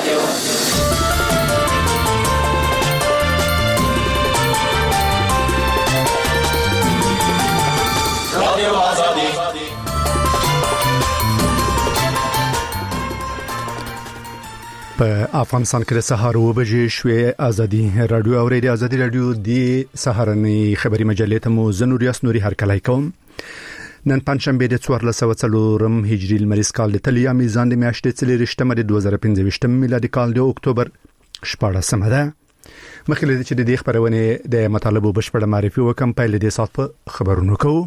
په افغانستان کې د سهار 9 بجې شوې ازادي رادیو او ریډیو ازادي رادیو د سهارنۍ خبري مجلې ته مو زنوریاس نوري هرکلای کوم. نن پنځشنبه د 1404 هجری لمریز کال د تلیا میزان د میاشتې 3 د 2015 میلادي کال د اکتوبر 14 ده. مخکې چې د دې خبرونه د مطالبه بشپړه معرفي وکم پیل د سات په خبرونو کوو.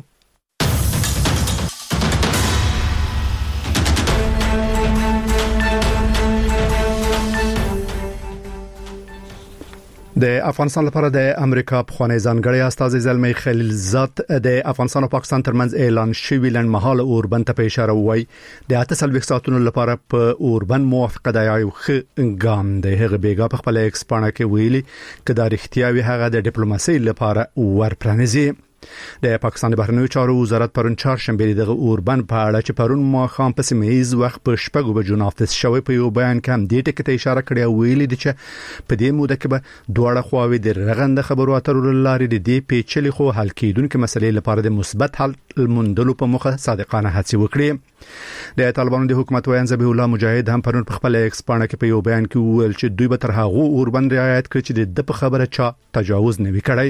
د افغانستان لپاره د امریکا پخوانی ځانګړی استاذ زلمی خلیلزاد د افغانستان او پاکستان ترمنځ اعلان شوی لنډمهاله اوربند ته په اشاره وای د 48 ساعتونو لپاره په اوربند موافقه د یو ګام د هغه بیګا په خپل ایکسپانه کې ویلي کدا رښتیا وی هغه د ډیپلوماسي لپاره ورپرانځي. د پاکستان د بهرنیو چارو وزارت پرون چهارشنبه دغه اوربند په اړه چې پرون ماخام په سیمه‌ایز وخت په شپږو بجو نافذ شوی په یو بیان کې هم دې ټکي ته اشاره کړې ویلي چې په دې موده کې به دواړه خواوې د رغنده خبرو اترو لارې د دې پیچلې خو حل کېدونکو مسلې لپاره د مثبت حل موندلو په مخه صادقانه هڅې وکړي. د طالبانو د حکومت وایي ذبیح الله مجاهد هم پرون په خپل ایکسپانه کې په یو بیان کې ویل چې دوی به تر هغه اوربند رعایت کړي چې د په خبره چا تجاوز نه وکړي.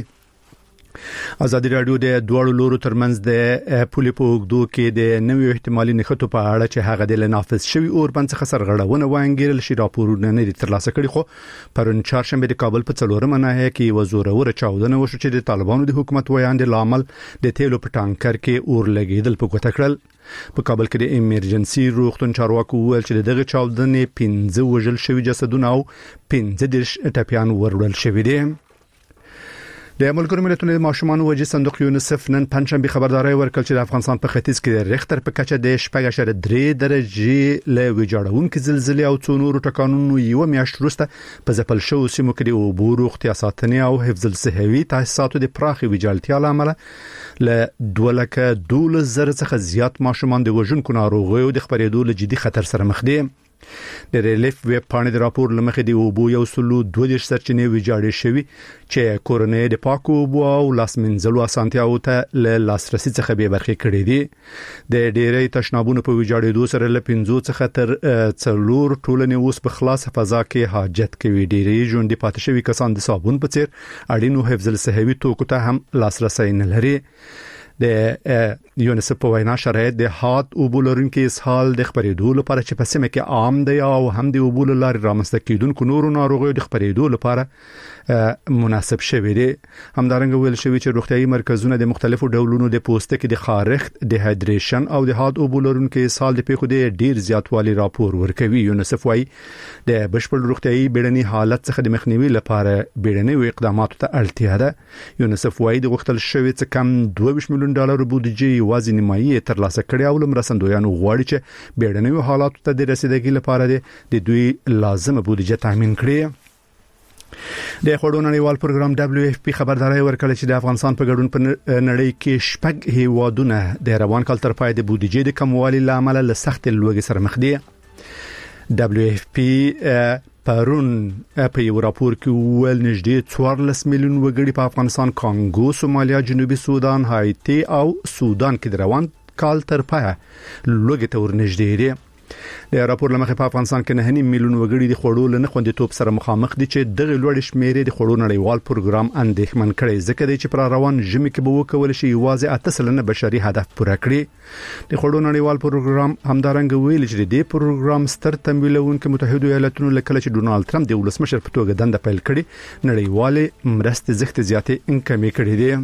ازادي رادیو د دوړو لورو ترمنځ د پولې په وګدو کې د نوې احتمالي نښتو په اړه چې هغه د لنافذ شوی اوربند څخه سرغړونه وانګیرل شي راپورونه نه ترلاسه کړي. خو پرون چهارشنبه د کابل په څلورمه ناحیه کې وزوره چاودنه وشو چې د طالبانو د حکومت ویاند لامل د تیلو په ټانکر کې اور لګیدل په کوټه کړل. په کابل کې د ایمرجنسي روغتون چارواکو ویل چې دغه چاودنې 15 وژل شوی جسدونه او 15 ټپيان وروړل شوی دي. د ملګرو ملتونو د ماشومان وجې صندوق یونیسف نن پنځشنبه خبرداري ورکړه چې د افغانستان په ختیځ کې د ریختر په کچه د 0.3 درجه له ویجاړونکو زلزلې او څو نورو ټکانونو یو میاشت وروسته په ځپل شو سیمو کې د اوبو روغتیا ساتنې او حفظ الصحوي تاسیساتو د پراخي ویجاړتیا لامل له 2,12,000 څخه زیات ماشومان د وژونکو ناروغیو د خپرېدو له جدي خطر سره مخ دي. د ریلیف ویب پاڼې د راپور لمخې د اوبو یو سلو 2 سرچینې ویجاړې شوی چې کورنۍ د پاکو اوبو او لاسمنځلو اسانتیاو ته له لاسرسي څخه به برخې کړې دي. د ډېرې تشنابونو په ویجاړېدو سره له 15 څخه تر 4 ټولنې اوس په خلاص فضا کې حاجت کوي. ډېرې ژوندۍ پاتې شوی کسان د صابون په څیر اړینو حفظ الصحوي توکو ته هم لاسرسي نه لري. د یونیسف په وینا شرایط د هات او بولرونکو اسهال د خبرېدو لپاره چې په سیمه کې عام دی او هم د اوبول لارې رامنځته کیدونکو نورو ناروغیو د خبرېدو لپاره مناسب شوی دی. همدارنګه ویل شوی چې روغتيایي مرکزونه د مختلفو ډولونو د پوستکي د خارښت د هایډریشن او د هات او بولرونکو اسهال د پیښو د ډیر زیاتوالي راپور ورکوي. یونیسف وايي د بشپړ روغتيایي بیړني حالت څخه د مخنیوي لپاره بیړني اقداماتو ته اړتیا ده. یونیسف وايي د غوښتل شوی څخه کم $22 ملیون بودجه یوازې نیمایي ترلاسه کړي او لمرسندویانو غواړي چې بیړني حالاتو ته د رسیدګۍ لپاره د دوی لازمه بودجه تامین کړي. د خوړو نړیوال پروګرام WFP خبرداري ورکړه چې د افغانستان په ګډون په نړۍ کې شپږ هیوادونه د روان کال تر پای د بودجې د کموالي لامل له سخت لوږې سره مخ دي. WFP پرون په یو راپور کې ویل نږدې 14 میلیون وګړي په افغانستان، کانګو، سومالیا، جنوبي سودان، هایتي او سودان کې د روان کال تر پای لوږې ته ورنږدې دي. د راپور لمخې په افغانستان کې 9 میلیون وګړي د خوړو له خوندیتوب سره مخامخ دي چې دغه لوړ شمیرې د خوړو نړیوال پروګرام اندېښمن کړي ځکه چې پر روان ژمي کې به وکول شي یوازې 8% بشري هدف پوره کړي. د خوړو نړیوال پروګرام همدارنګه ویل چې د پروګرام ستر تمویلونکو متحده ایالاتونو لکه چې ډونالد ټرمپ د ولسمشر په توګه دنده پیل کړي نړیوال مرستې زښت زیاتې انکمې کړې دي.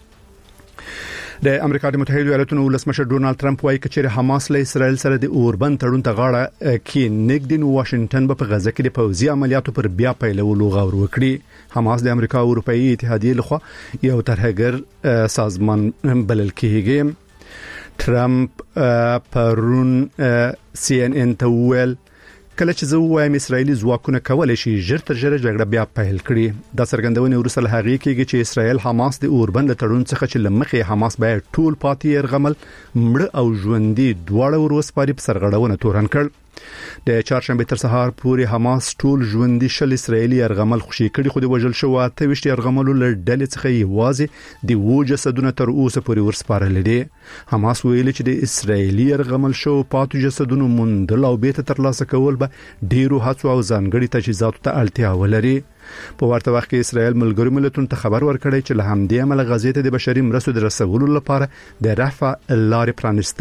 د امریکا د متحده ایالاتونو ولسمشر ډونالد ټرمپ وايي چې حماس له اسرائیل سره د اوربند تړون ته غاړه کې نګدین واشنگټن په غزه کې د پوځي عملیاتو پر بیا پیلولو غور وکړي. حماس د امریکا او اروپאי اتحادیه لخوا یو ترهګر سازمان بلل کېږي. ټرمپ پرون CNN ته ویل کله چې زه وایم اسرایلی ځواکونه کولای شي ژر تر ژره جګړه بیا پیل کړي. دا څرګندونه وروسته له هغې کېږي چې اسرائیل حماس د اوربند تړون څخه چې لمخې حماس باید ټول پاتې يرغمل مړ او ژوندۍ دواړه وروسپاري په سرغړونه تورن کړ. د چهارشنبه تر سهار پورې حماس ټول ژوندۍ شل اسرایلی يرغمل خوشي کړي خو د وژل شو 28 يرغملو لړډلې څخه یوازې د وجسدونه تر اوسه پورې ورسپارل دي. حماس ویلي چې د اسرایلی يرغمل شو پاتو جسدونو موندل او بیرته ترلاسه کول به ډیرو هڅو او ځانګړي تجهیزاتو ته اړتیا ولري. په ورته وخت کې اسرائیل ملګرو ملتونو ته خبر ورکړی چې له همدې عمله غزې ته د بشري مرستو د رسولو لپاره د رفع لارې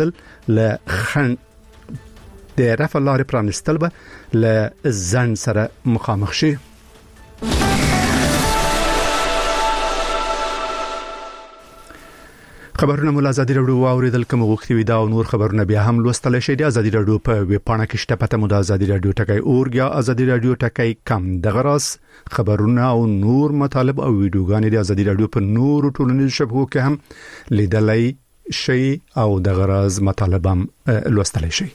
پرانستل به له ځنډ سره مخامخ شي. خبرونه مول ازادي رادیو اوریدل کوم غوښتي وي دا او نور خبرونه بیا هم لوستل شي د ازادي رادیو په ویب پاڼه کې شته پته مو د ازادي رادیو ټکای اورګ یا ازادي رادیو ټکای کم د غراس خبرونه او نور مطالب او ویډیوګانې د ازادي رادیو په نور ټولنیزو شبکو کې هم لیدلای شي او د غراز مطالب هم لوستل شي.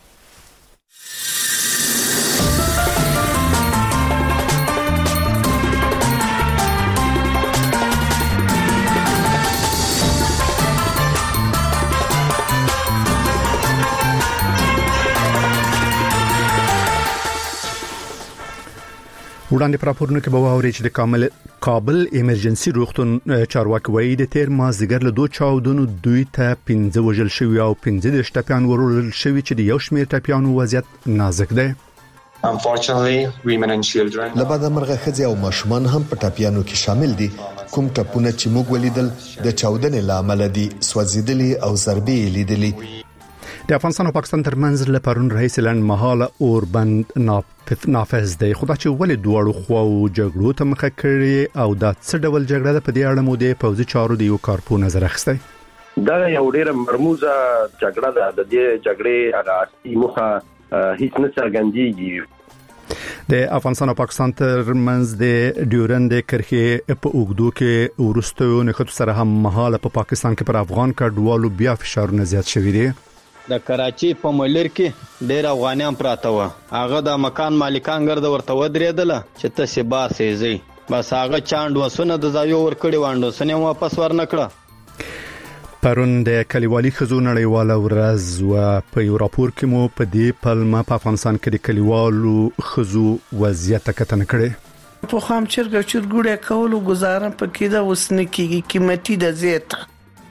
وړاندې پر راپورونه کې به واوري چې د کابل ایمرجنسي روغتون چارواکي وایي د تیر مازیګر له 2 چاودنو دوی ته 15 وژل شوی او 15 ټپيان ورول شوی چې د یو شمېر ټپيانو وضعیت نازک دی. Unfortunately, women and children لبعد مرغه خځې او ماشومان هم په ټپيانو کې شامل دي. کوم ټپونه چې موږ ولیدل د چاودنې لامل دي سوځیدلي او ضربې لیدلي. د افغانستان او پاکستان ترمنځ له پرون رئیس لند مهاله اوربند نافذ دی. خو دا چې ولې دوړو خو جګړو ته مخه کړي او دا څه ډول جګړه ده په دې اړه مو د پوځي چارو د یو کارپو نظر اخیستی. دا یو ډېر مرموزه جګړه ده. د دې جګړې هغه اصلي موخه هیڅ نه څرګندېږي. د افغانستان او پاکستان ترمنځ د ډیورند کرښې په اوګدو کې ورستو نخښت سره هم مهاله په پاکستان کې پر افغان کډوالو بیا فشارونه زیات شوي دي. د کراچي په مولر کې ډېر افغانان پراته و. هغه د مکان مالکان ګرځ ورته ودرېدل چې تاسو باسي زی بس هغه چاند وسونه د ځایو ور کړی واندو سنې واپس ورنکړه. پرون د کلیوالي خزو نړیواله ورځ و په یو راپور کې مو په دې پلمه په افغانستان کې د کلیوالو خزو وضعیت کتنه کړې. په خام چرګ چرګوړې کولو گزاره پکې دا وسنه کېږي قیمتي د زیات.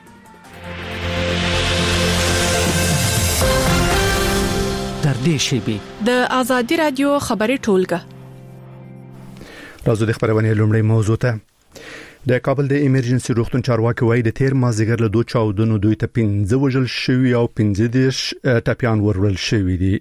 د ازادي رادیو خبري ټولګه راځو د خبرونه لومړی موضوع ته د کابل د ایمرجنسي روغتون چارواکي وایي د تیر مازیګر له 2 چاودنو دوی ته 15 وژل شوی او 15 ټپيان ورول شوی دي.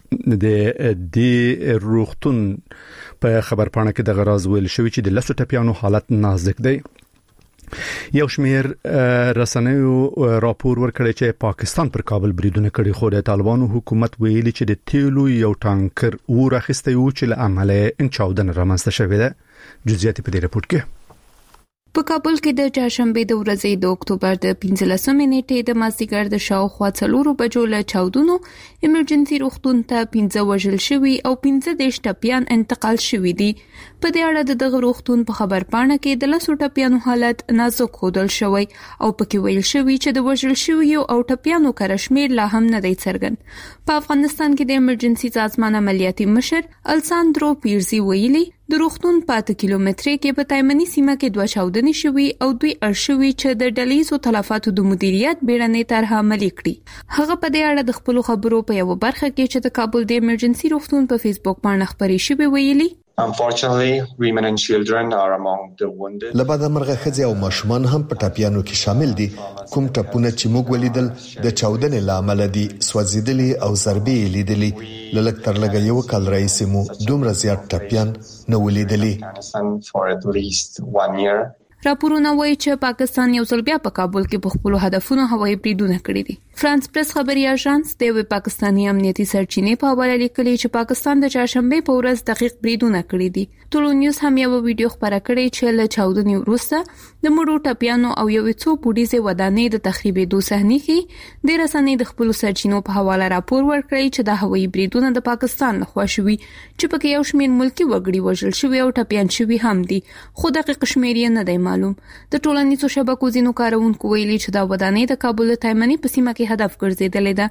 د روغتون په خبرپاڼه کې د غراز ویل شوی چې د لسو ټپيانو حالت نازک دی. یو شمیر رسنیو راپور ورکړی چې پاکستان پر کابل بریدونه کړي خو د طالبانو حکومت ویلي چې د تیلو یو ټانکر ورخسته یو چې له عمله چاودنه رامنځته شوې ده. جزئیات په دې رپورت کې. په کابل کې د چهارشنبه د ورځې د اکتوبر د 15 نیټې د مازیګر د شاوخوا 4 بجو له چاودنو ایمرجنسي روغتون ته 15 وژل شوی او 15 ټپيان انتقال شوی دي. په دې اړه د دغه روغتون په خبرپاڼه کې د لسو ټپيانو حالت نازک ښودل شوی او پکې ویل شوی چې د وژل شوی او ټپيانو کرشمیر لا هم نه دی څرګند. په افغانستان کې د ایمرجنسي سازمان عملیاتي مشر الساندرو پیرزي ویلي د روغتون 5 کیلومتري کې په تایمنی سیمه کې 2 چاودنې شوي او دوی ارشوي چې د ډلیزو تلفاتو د مدیریت بیړنۍ طرح عملي کړي. هغه په دې اړه د خپل خبرو په یو برخه کې چې د کابل د ایمرجنسي روغتون په فیسبوک باندې خبري شوی ویلي Unfortunately, women and children are among the wounded. لبعد مرغه خځې او ماشومان هم په ټپيانو کې شامل دي. کوم ټپونه چې موږ ولیدل د چاودنې لامل دي سوځیدلي او ضربې لیدلي. لږ تر لږه یو کال راځي مو دومره زیات ټپيان نه ولیدلي. For at least 1 year. راپورونه وایي چې پاکستان یو ځل بیا په کابل کې په خپل هدفونو هوایي بریدونه کړي دي. فرانس پریس خبري اژانس د وی پاکستاني امنیتي سرچینې په حواله لیکلي چې پاکستان د چهارشنبه په ورځ دقیق بریدونه کړي دي. ټولو نیوز هم یو ویډیو خبره کړې چې له چاودنې وروسته د مړو ټپيانو او یو څو پوډیزه ودانې د تخریبېدو صحنې کې د رسنۍ د خپل سرچینو په حواله راپور ورکړی چې د هوایي بریدونه د پاکستان لخوا شوي چې پکې یو شمېر ملکی وګړي وژل شوي او ټپيان شوي هم دي. خو دقیق شمېر یې نه دی معلوم. د ټولنیزو شبکو ځینو کارونکو ویلي چې دا ودانۍ د کابل تایمنی په سیمه کې هدف ګرځیدلې ده.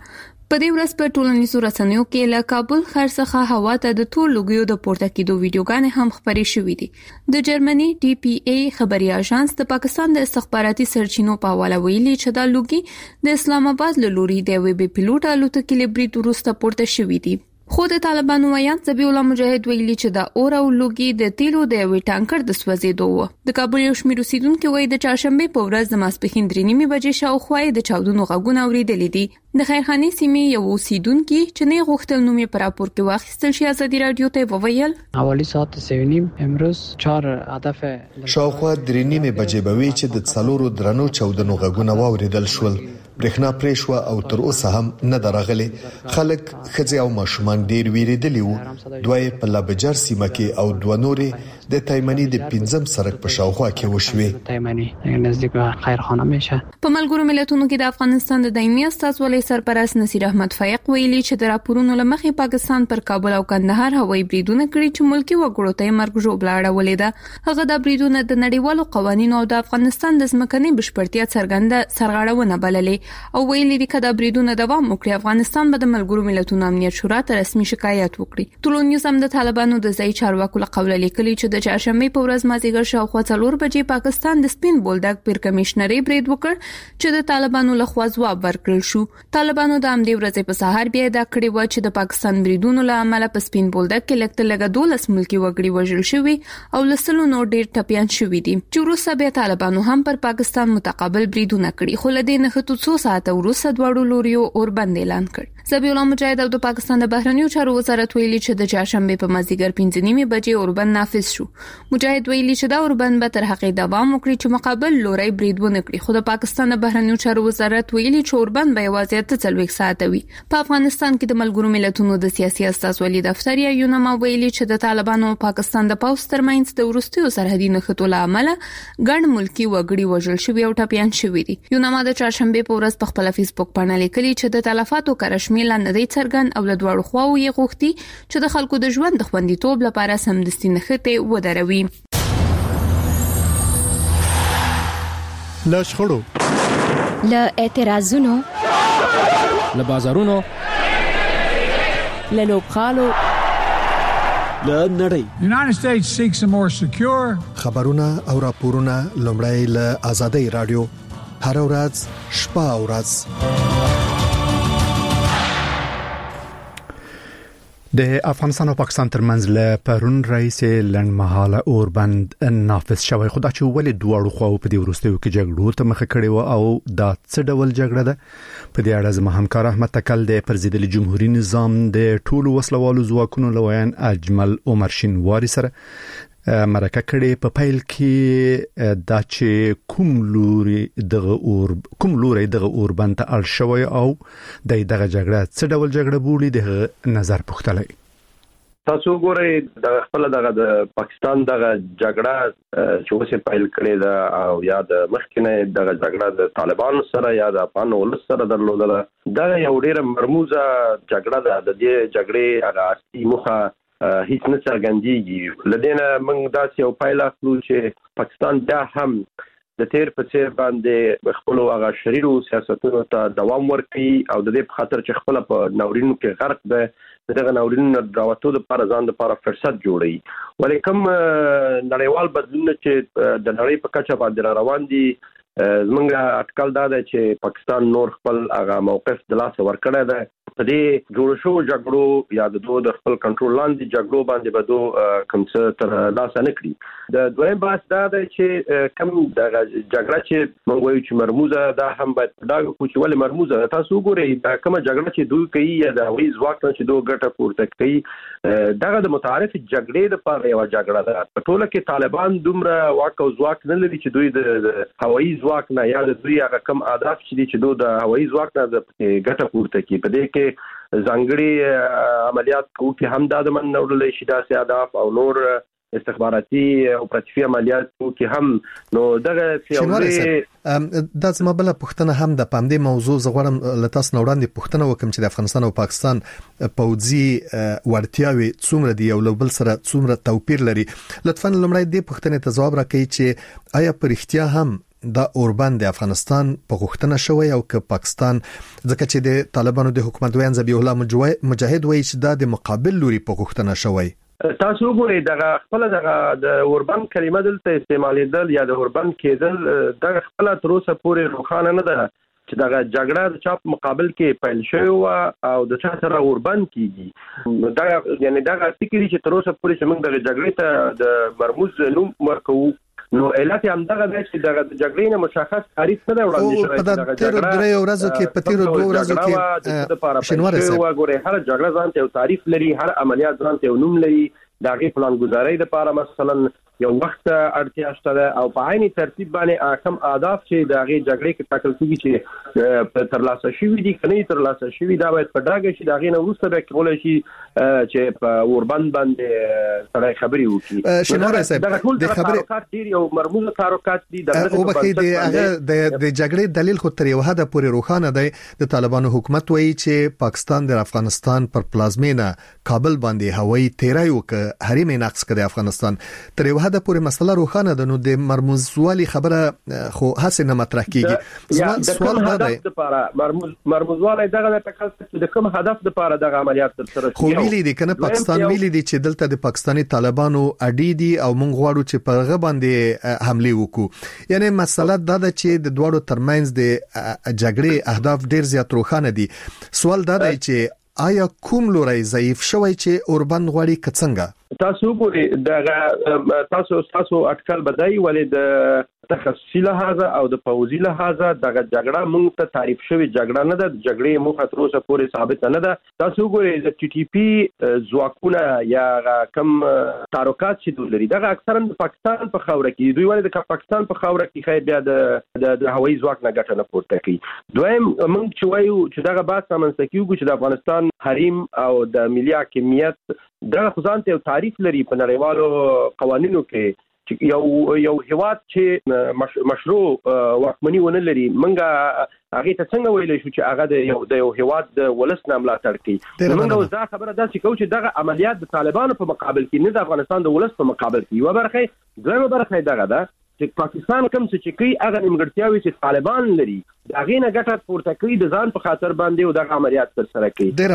په دې ورځ په ټولنیزو رسنیو کې له کابل ښار څخه هوا ته د تور لوګیو د پورته کېدو ویډیوګانې هم خپرې شوې دي. د جرمني DPA خبري اژانس د پاکستان د استخباراتي سرچینو په حواله ویلي چې دا لوګي د اسلام آباد له لوري د وی بي پیلوټ الوتکې له برید وروسته پورته شوې دي. خو د طالبانو ویان ذبیح الله مجاهد ویلي چې دا اور او لوګي د تیلو د وی ټانکر د سوځېدو و. د کابل یو شمېر اوسیدونکو وایي د چهارشنبه په ورځ د ماسپښین 3:30 بجې شاوخوا د چاودنو غږونه اوریدلې دي. د خیرخانې سیمې یو اوسیدونکو چې نه غوښتل نوم یې پر راپور کې واخیستل شي ازادي رادیو ته وویل حوالی ساعت 3:30 امروز 4 هدف شاوخوا 3:30 بجې بوي چې د څلورو درنو چاودنو غږونه واوریدل شول. برېښنا پرېښوه او تر اوسه هم نه درغلي. خلک ښځې او ماشومان ډېر ویریدلي وو. دوی په لابجر سیمه کې او دوه نورې د تایمنی د 5م سړک په شاوخوا کې وشوې. تایمنی نزدیک خیرخانه میشه. په ملګرو ملتونو کې د افغانستان د دایمي استازولۍ سرپرست نصیر احمد فایق ویلي چې د راپورونو لمخې پاکستان پر کابل او کندهار هوایي بریدونه کړي چې ملکی وګړو ته مرګ ژوبله اړولې ده. هغه د بریدونو د نړیوالو قوانینو او د افغانستان د ځمکني بشپړتیا څرګنده سرغړونه بللې او ویلي دي چې دا بریدونه دوام وکړي افغانستان به د ملګرو ملتونو امنیت شورا ته رسمي شکایت وکړي. ټولنیز هم د طالبانو د ځای چارواکو له قوله لیکلي چې د چهارشنبه په ورځ مازیګر شاوخوا 4 بجې پاکستان د سپین بولدک پیر کمشنري برید وکړ چې د طالبانو له خوا ځواب ورکړل شو. طالبانو د امدې ورځې په سهار بیا دا کړی و چې د پاکستان بریدونو له امله په سپین بولدک کې لکه 12 ملکی وګړي وژل شوي او لسلو نور ډیر ټپيان شوي دي. چې وروسته بیا طالبانو هم پر پاکستان متقابل بریدونه کړي خو لدې نه خطو 2 ساعته وروسته دواړو لوريو اوربند اعلان کړ. ذبیح الله مجاهد او د پاکستان د بهرنیو چارو وزارت ویلي چې د چهارشنبه په مازیګر 5:30 بجې اوربند نافذ شو. مجاهد ویلي چې دا اوربند به تر هغه دوام وکړي چې مقابل لوري برید ونه کړي. خو د پاکستان د بهرنیو چارو وزارت ویلي چې اوربند به یوازې 40 ساعته وي. په افغانستان کې د ملګرو ملتونو د سیاسي استازولۍ دفتر یا یونما ویلي چې د طالبانو او پاکستان د پوځ ترمنځ د وروستیو سرحدي نښتو له امله ګڼ ملکی وګړي وژل شوي او ټپيان شوي دي. یونما د چهارشنبه په ورځ په خپل فیسبوک باندې لیکلي چې د تلفاتو کرشمیل نه دی څرګند او له دواړو خواو یې غوښتي چې د خلکو د ژوند د خوندیتوب لپاره سمدستي نښتې ودروي. له شخړو، له اعتراضونو، له بازارونو، له لوبغالو، له نړۍ. United States seeks a more secure. خبرونه او راپورونه لومړی له آزادۍ رادیو هر ورځ شپه او ورځ. د افغانستان او پاکستان ترمنځ له پرون رئیس لنډمهاله اوربند نافذ شوی. خو دا چې ولې دواړو خواو په دې وروستیو کې جګړو ته مخه کړې و او دا څه ډول جګړه ده په دې اړه زما همکار احمد تکل د پرزیدلي جمهوریت نظام د ټولو وسلوالو ځواکونو لویان اجمل عمر شینواری سره مرکه کړې. په پیل کې دا چې کوم لوري دغه اوربند ته اړ شوی او دغه جګړه څه ډول جګړه بولی د نظر پوښتلی. تاسو ګورئ د خپل د پاکستان دغه جګړه چې اوسه پیل کړې ده او یا د مخکنه دغه جګړه د طالبانو سره یا د افغان ولس سره درلودله دا یو ډیره مرموزه جګړه ده. د دې جګړې هغه اصلي موخه هیڅ نه څرګندېږي. لدينا موږ داسې یو پایله اخلو چې پاکستان بیا هم د تیر په څیر باندې خپل هغه شریرو سیاستونو ته دوام ورکړي او د دې په خاطر چې خپل په ناورینو کې غرق ده دغه ناورینو راوتو لپاره ځان لپاره فرصت جوړي. ولیکم نړیوال بدلون چې د نړۍ په کچه باندې روان دي زمونږ اټکل دا ده چې پاکستان نور خپل هغه موقف د لاس ورکړی ده. په دې جوړ شو جګړو یا د خپل کنټرول لاندې جګړو باندې به کوم څه تر لاس نه کړي. د دویم بحث دا ده چې کوم د جګړه چې موږ وایو چې مرموزه دا هم باید دا کو چې ولې مرموزه. تاسو ګورئ دا کوم جګړه چې دوی کوي یا د هوایي ځواک نه چې دوی ګټه پورته کوي دغه د متعارف جګړې لپاره یو جګړه ده. په ټوله کې طالبان دومره واک او ځواک نه لري چې دوی د هوایي ځواک نه یا د دوی هغه کم اهداف چې دوی د هوایي ځواک نه ګټه پورته کوي. په دې کې ځانګړي عملیات کوي هم د من نورلې شي داسې اهداف او نور استخباراتي او پراتیفي عملیات کوي هم نو دغه سیاوري د زما بل پښتنه هم د پاندې موضوع زغړم لتاس نوړاندې پښتنه وکم چې د افغانستان او پاکستان پوځي ورتیاوي څومره دی او بل سره څومره توپیر لري. لطفا لمړی دې پښتنه ته جواب راکړئ چې آیا پر اختیار هم دا اوربند د افغانستان په غوښتنه شوی او که پاکستان ځکه چې د طالبانو د حکومت ویان ذبیح الله مجاهد وایي چې دا د مقابل لوري په غوښتنه شوی. تاسو وګورئ دغه خپل دغه د اوربند کلمه دلته استعمالیدل یا د اوربند کېدل دغه خپل تر اوسه پورې روښانه نه ده چې دغه جګړه د چاپ مقابل کې پیل شوی او د چا سره اوربند کیږي. دا یعنی دغه فکر چې تر اوسه پورې چې موږ د جګړې ته د مرموز نوم ورکوو نو علت هم دغه دی چې دغه جګړې نه مشخص تعریف نه وړاندې شوی. دغه جګړه درې ورځې کې په تیر 2 ورځو کې شنواره سره وګورئ هر جګړه ځان ته تعریف لري، هر عملیات ځان ته نوم لري، دغه پلان گزارۍ لپاره مثلا یو وخت اړتیا شته او په عیني ترتیب باندې اهم اهداف چې دغه جګړې کې ټاکل کیږي چې ترلاسه شوي دي کني ترلاسه شوي دا باید په ډاګه شي دغه نه وروسته به کولای شي چې په اوربند باندې سره خبري وکړي. شنواره صاحب د خبرې ډیر یو مرموز تحرکات دي او بخې د جګړې دلیل خو تر یو حد پورې روښانه دی. د طالبانو حکومت وایي چې پاکستان د افغانستان پر پلازمینه کابل باندې هوایي تیرای وکړ حریم نقص کړي افغانستان تر یو حد پورې مسله روښانه ده. نو د مرموزوالي خبره خو هڅه نه مطرح کیږي. سوال دا دی لپاره مرموزوالي دغه د کوم هدف لپاره دغه عملیات تر سره خو ویلي دي کنه پاکستان ویلي دي چې دلته د پاکستاني طالبانو اډي دي او مونږ غواړو چې په هغه باندې حمله وکړو. یعنی مسله دا ده چې د دوړو ترمنځ د جګړې اهداف ډیر زیات روښانه دي. سوال دا دی چې آیا کوم لوري ضعیف شوی چې اوربند غواړي کڅنګه؟ تاسو وګورئ دغه تاسو اټکل بدای ولې د تخصصي لحاظه او د پوځي لحاظه دغه جګړه موږ ته تعریف شوی جګړه نه ده، جګړې موږ تر اوسه پورې ثابت نه ده. تاسو وګورئ د ټي ټي پی ځواکونه یا کم تحرکات چې لري دغه اکثرا د پاکستان په خاوره کې دوی ولې د پاکستان په خاوره کې خیر بیا د هوایي ځواک نه ګټه نه پورته کوي. دویم موږ چې وایو چې دغه بحث رامنځته کیږي چې د افغانستان حریم او د ملي حاکمیت دغه خصوصا ته تعریف لري په نړیوالو قوانینو کې چې یو هیواد چې مشروع واکمني ونه لري منګه هغه ته څنګه ویل شو چې هغه د یو هیواد د ولس نه ملاتړ کوي. منګه دا خبره ده چې کوم چې دغه عملیات د طالبانو په مقابل کې نه د افغانستان د ولس په مقابل کې یو برخه دویمه برخه دغه ده چې پاکستان کوم څه کوي هغه نیمګړتیاوي چې طالبان لري دغه نه ګټه پورته کوي د ځان په خاطر باندې او دغه عملیات تر سره کوي. ډیر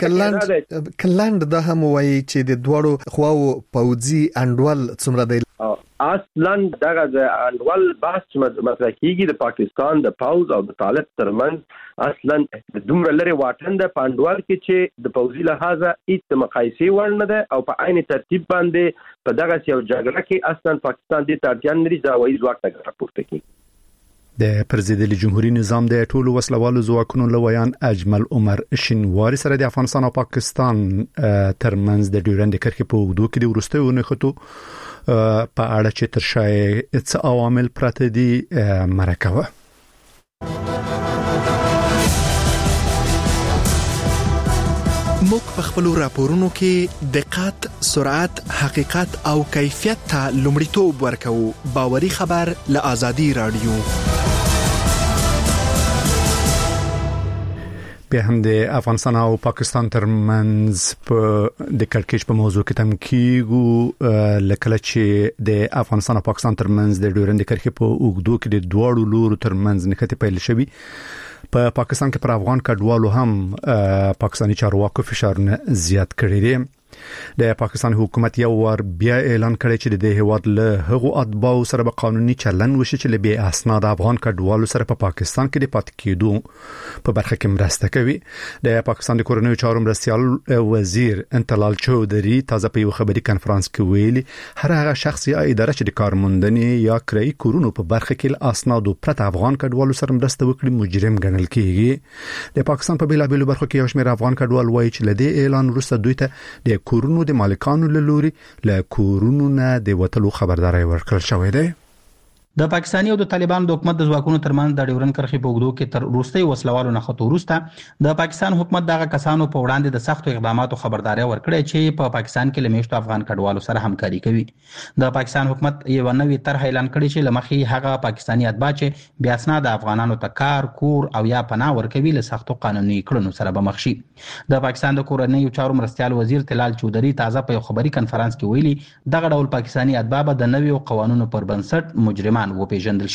مننه. کلند د هم وایي چې د دوړو خواو پوځي انډول څومره دی؟ اصلا دغه د انډول بحث مطرح کیږي د پاکستان د پوز او د طالب ترمنځ اصلا دومره لري واټن د پاندوال کې چې د پوزي لحاظه هیڅ مقایسه ور نه ده او په عین ترتیب باندې په دغه یو جګړه کې اصلا پاکستان د ترجیح لري دا وایي ځواک ته ګټه پورته کوي. د پرزیدلي جمهوریت نظام د ټولو وسلوالو ځواکونو لویان اجمل عمر شینواری سره د افغانستان او پاکستان ترمنځ د ډیورند کرښې په وګړو کې د ورستیو نخټو په اړه چې تر شای څه عوامل پراته دي مرکه موږ په خپل راپورونو کې دقت، سرعت، حقیقت او کیفیت ته لومړیتوب ورکوو. باوري خبر له آزادي رادیو. به هم د افغانستان او پاکستان ترمنځ په د کړکېچ په موضوع کې تم کیږي لکه چې د افغانستان او پاکستان ترمنځ د ډیورند کرښې په اوږدو کې د دوړو لورو ترمنځ نښتې پیل شوي. په پاکستان کې پر افغان کډوالو هم پاکستاني چارواکو فشارونه زیات کړی دي. د پاکستان حکومت یو ور بیا اعلان کړی چې د هیواد له هغو اتباعو سره به قانوني چلن وشي چې له بې اسناد افغان کډوالو سره په پاکستان کې د پاتې کېدو په برخه کې مرسته کوي. د پاکستان د کورنیو چارو مرستیال وزیر انتلال چودري تازه په یو خبري کانفرنس کې ویلي هر هغه شخص یا اداره چې د کارموندنې یا کرایي کورونو په برخه کې اسناد پرته افغان کډوالو سره مرسته وکړي مجرم ګڼل کیږي. د پاکستان په بیلابیلو برخو کې یو شمېر افغان کډوال وایي چې له دې اعلان وروسته دوی ته د کورونو د مالکانو له لوري له کورونو نه د وټلو خبرداري ورکړل شوې ده. د پاکستاني او د طالبانو د حکومت د ځواکونو ترمنځ د ډیورند کرښې په اوږدو کې تر وروستي وسلوالو نه خطو وروسته د پاکستان حکومت دغه کسانو په وړاندې د سختو اقداماتو خبرداري ورکړې چې په پاکستان کې لمیشتو افغان کډوالو سره همکاري کوي. د پاکستان حکومت یو نوې طرح اعلان کړی چې لمخې هغه پاکستاني اتباع چې بیا اسناد افغانانو ته کار، کور او یا پناه ورکوي له سختو قانوني کړنو سره به مخ شي. د پاکستان د کورنیو چارو مرستیال وزیر تلال چودري تازه په یو خبري کانفرنس کې ویلي دغه ډول پاکستاني اتباع به د نویو قوانینو پر بنسټ مجرمان وپیژندل شي.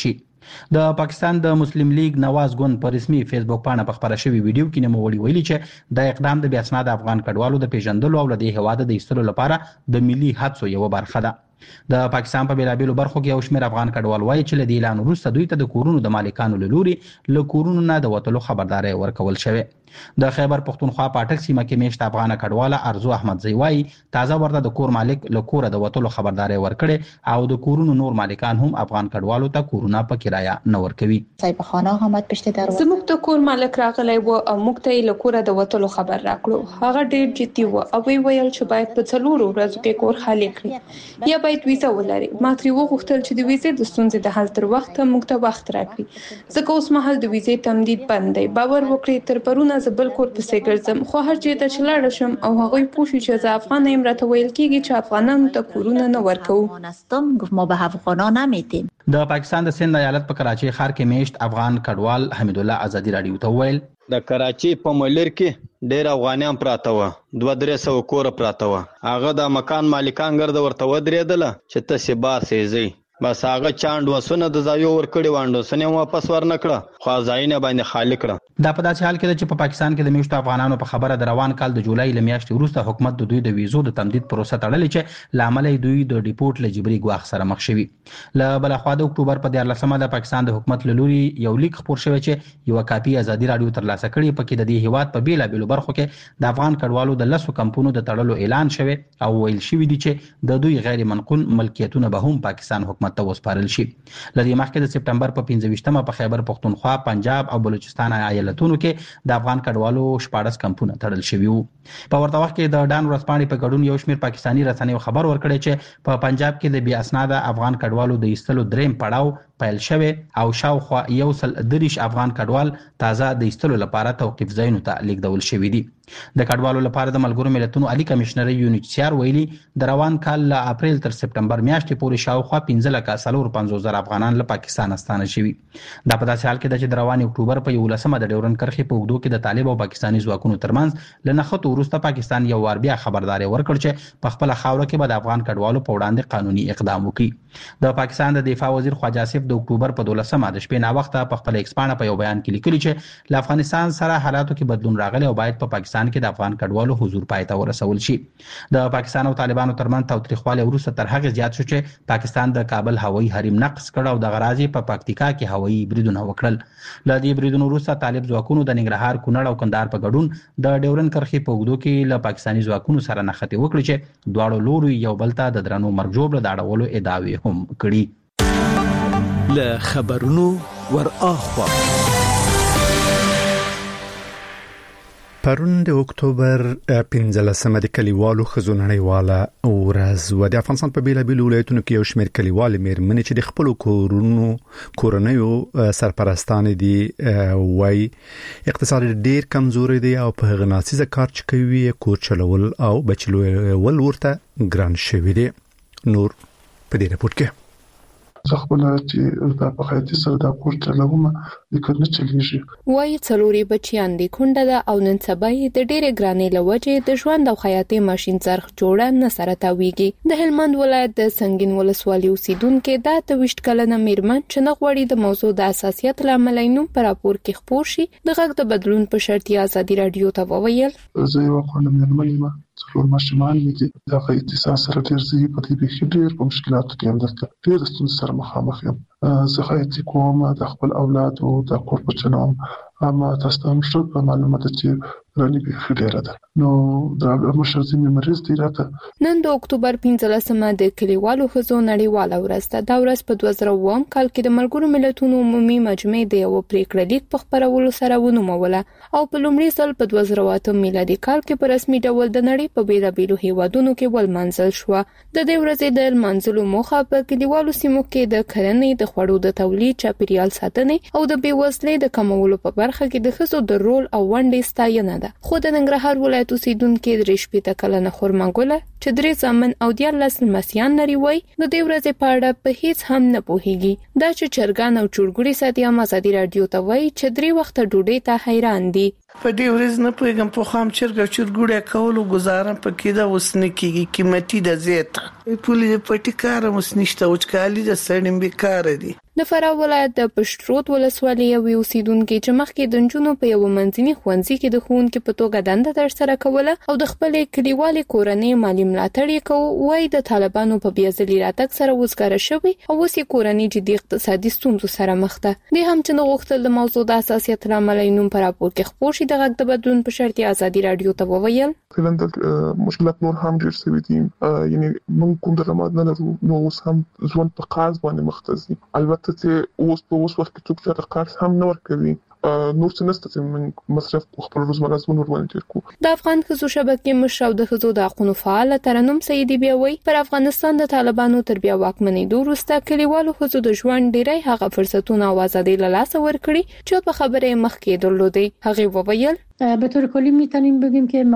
د پاکستان د مسلم لیگ نواز ګوند په رسمي فیسبوک باندې په خبره شوی ویډیو کې نوموړي ویلي چې د اقدام د بیا اسناد افغان کډوالو د پیژندلو او د هیواد د ایستلو لپاره د ملي هڅو یو برخه ده. د پاکستان په بیلابیلو برخو کې یو شمېر افغان کډوال وایي چې له اعلان وروسته دوی ته د کورونو د مالکانو له لوري له کورونو نه د وټلو خبرداري ورکول شوې. د خیبر پختونخوا پاټک سیمه کې میشت افغان کډواله ارزو احمدزی وایي تازه ورته د کور مالک له کوره د وټلو خبرداري ورکړي او د کورونو نور مالکان هم افغان کډوالو ته کورونه په کرایه نه ورکوي. صاحب خانه حمد پشت دروازه زموږ د کور مالک راغلی و او موږ ته له کوره د وټلو خبر راکړو. هغه ډیر جدي و او ویل چې باید په 4 ورځو کې کور خالی کړي یا باید ویزه ولري. ما ترې وغوښتل چې د ویزې د ستونزې د حل تر وخته موږ ته وخت راکړي ځکه اوس مهال د ویزې تمدید بند دی. باور وکړئ تر پرونه زه بل کور پسې ګرځم خو هر چیرته چې لاړ شم او هغوی پوه شي چې زه افغان یم راته ویل کېږي چې افغانانو ته کورونه نه ورکوو. ما به افغانان نمیدیم. د پاکستان د سند ایالت په کراچۍ ښار کې میشت افغان کډوال حمید الله ازادي رادیو ته ویل د کراچۍ په ملیر کې ډېر افغانان پراته و 200 کور پراته و. هغه د مکان مالکان ګرځ ورته ودرېدل چې تاسو باسي زی بس هغه چاند وسونه د ځایو ورکړي واندو سنې واپس ورنکړه خو ځایونه باندې خالی کړه. دا په داسې حال کې چې په پاکستان کې د میشتو افغانانو په خبره د روان کال د جولای لمیاشتې وروسته حکومت د دوی د ویزو د تمدید پروسه تړلې چې لامل دوی د ډیپورت لجبري ګواښ سره مخ شوي. له بل خوا د اکتوبر په 14مه د پاکستان د حکومت لوري یو لیک خپور شوی چې یو کاپی ازادي رادیو ترلاسه کړي پکې د دې هیواد په بیلابیلو برخو کې د افغان کډوالو د 10 کمپونو د تړلو اعلان شوی او ویل شوی دی چې د دوی غیر منقول ملکیتونه به هم پاکستان حکومت ته وسپارل شي. لدې مخکې د سپټمبر په 25مه په خیبر پختونخوا، پنجاب او بلوچستان ایالتونو کې د افغان کډوالو 14 کمپونه تړل شوي وو. په ورته وخت کې د ډان ورځپاڼې په ګډون یو شمېر پاکستاني رسنیو خبر ورکړی چې په پنجاب کې د بیا اسناده افغان کډوالو د ایستلو دریم پړاو پیل شوی او شاوخوا 130 افغان کډوال تازه د ایستلو لپاره توقیف ځایونو ته لیږدول شوي دي. د کډوالو لپاره د ملګرو ملتونو عالی کمشنر UNHCR ویلي د روان کال له اپریل تر سپټمبر میاشتې پورې شاوخوا 15,450,000 افغانان له پاکستان استانه شوي. دا په داسې حال کې ده چې د روان اکتوبر په 11مه د ډیورن کرښې په اوږدو کې د طالب او پاکستاني ځواکونو ترمنځ له نښتو وروسته پاکستان یو وار بیا خبرداری ورکړ چې په خپله خاوره کې به د افغان کډوالو په وړاندې قانوني اقدام وکړي. د پاکستان د دفاع وزیر خواجه آصف د اکتوبر په 12مه د شپې ناوخته په خپل ایکس باندې په یو بیان کې لیکلي چې له افغانستان سره حالاتو کې بدلون راغلی او باید په پاکستان کې د افغان کډوالو حضور پای ته ورسول شي. د پاکستان او طالبانو ترمنځ تاوتریخوالی وروسته تر هغه زیات شو چې پاکستان د کابل هوایي حریم نقض کړ او د غرازي په پکتیکا کې هوایي بریدونه وکړل. له دې بریدونو وروسته طالب ځواکونو د ننګرهار، کونړ او کندهار په ګډون د ډیورن کرښې په اوږدو کې له پاکستاني ځواکونو سره نښتې وکړي چې دواړو لورو یو بل ته د درنو مرګ ژوبله د اړولو ادعاوې هم کړي. له خبرونو ور اخوا پرون د اکتوبر 15مه د کلیوالو ښځو نړیواله ورځ و. د افغانستان په بیلابیلو ولایتونو کې یو شمېر کلیوالې مېرمنې چې د خپلو کورنیو سرپرستانې دي وایي اقتصاد ډېر کمزوري دی او په هغه ناڅیزه کار چې کوي کور چلول او بچلول ورته ګران شوي دي. نور په دې رپورټ کې زه خپل چې د پخایتي سره د کور چلوم د کور نه چلیږي. وایي څلوري بچیان دي کونډه ده او نن سبا یې د ډېرې ګرانۍ له وجې د ژوند او خیاطۍ ماشین څرخ جوړه نه سره تاویږي. د هلمند ولایت د سنگین ولسوالۍ اوسیدونکو د 23 کلنه میرمن چې نه غواړي د موضوع د حساسیت لامل نوم پر راپور کې خپور شي د غږ د بدلون په شرط ازادي رادیو ته وویل زه یو خپل میرمن یم څلور ماشومان دي د اقتصاد سره ډېر په دې کې ډېر په مشکلاتو کې هم درته ډېر ستونزې سره مخامخ یم. زه خیاطي کوم د خپل اولاد او د کور په چلوم اما تاسو ته هم ښه په معلومات چې رانی به ډیره ده. نو دا مشرزي مریض دی راته. نن د اکتوبر 15مه د کلیوالو ښځو نړیواله ورځ ده. دا ورځ په 2000 کال کې د ملګرو ملتونو عمومي مجمع د یو پریکړه لیک په خبرولو سره ونوموله او په لومړي ځل په 2008 میلادي کال کې په رسمي ډول د نړۍ په بیلابیلو هیوادونو کې ولمانځل شو. د دې ورځې د لمانځلو موخه په کلیوالو سیمو کې د کرنې، د خوړو د تولید، چاپیریال ساتنې او د بیوزلۍ د کمولو په برخه کې د ښځو د رول او ونډې ستاینه ده. خو د ننګرهار ولایت اوسیدونکو د 13 کلنه خورمنګوله چې 3 زامن او 14 لمسیان لري وای د دې ورځې په اړه په هیڅ هم نه پوهیږي. دا چې چرګان او چورګوړي ساتي هم ازادي رادیو ته وای چې 3 وخت ډوډۍ ته حیران دي. په دې ورځ نه پوهیږم په خام چرګ او چورګوړي کولو گزاره پکې دا اوس نه کیږي قیمتي د زیات پولی پټی کار اوس نشته او چکالي د سړیم بیکاره دي. د فراه ولایت د پشترود ولسوالۍ یو اوسیدونکو چې مخکې د نجونو په یو منځني ښوونځي کې د ښوونکو په توګه دنده ترسره کوله او د خپل کلیوالي کورنۍ مالی ملاتړ یې کوي، وایي د طالبانو په بیازلي راتګ سره وزګاره شوی او اوس یې کورنۍ جدي اقتصادي ستونزو سره مخ ده. د هم چې غوښتل د موضوع د اساسیت لامل نوم پر راپور کې خپور شي د غږ د بدلون په شرط ازادي رادیو ته وویل فعلا د مشکلات نور هم ډیر شوي دي، یعنی موږ کوم درآمد نه لرو نو اوس هم ژوند په قرض باندې مختصي. البته چې اوس په اوس وخت کې څوک چې قرض هم نه ورکوي نور څه نشته چې موږ مصرف خپل روزمره ژوند ورباندې تیر کوو. د افغان ښځو شبکې مشر او د ښځو د حقوقو فعال ترنم سیدی بیا وایي پر افغانستان د طالبانو تر بیا واکمنۍ وروسته کلیوالو ښځو د ژوند ډیری هغه فرصتونه او ازادي له لاسه ورکړي چې په خبره مخکې درلودي. هغه وویل به طور کلی میتونیم بگیم که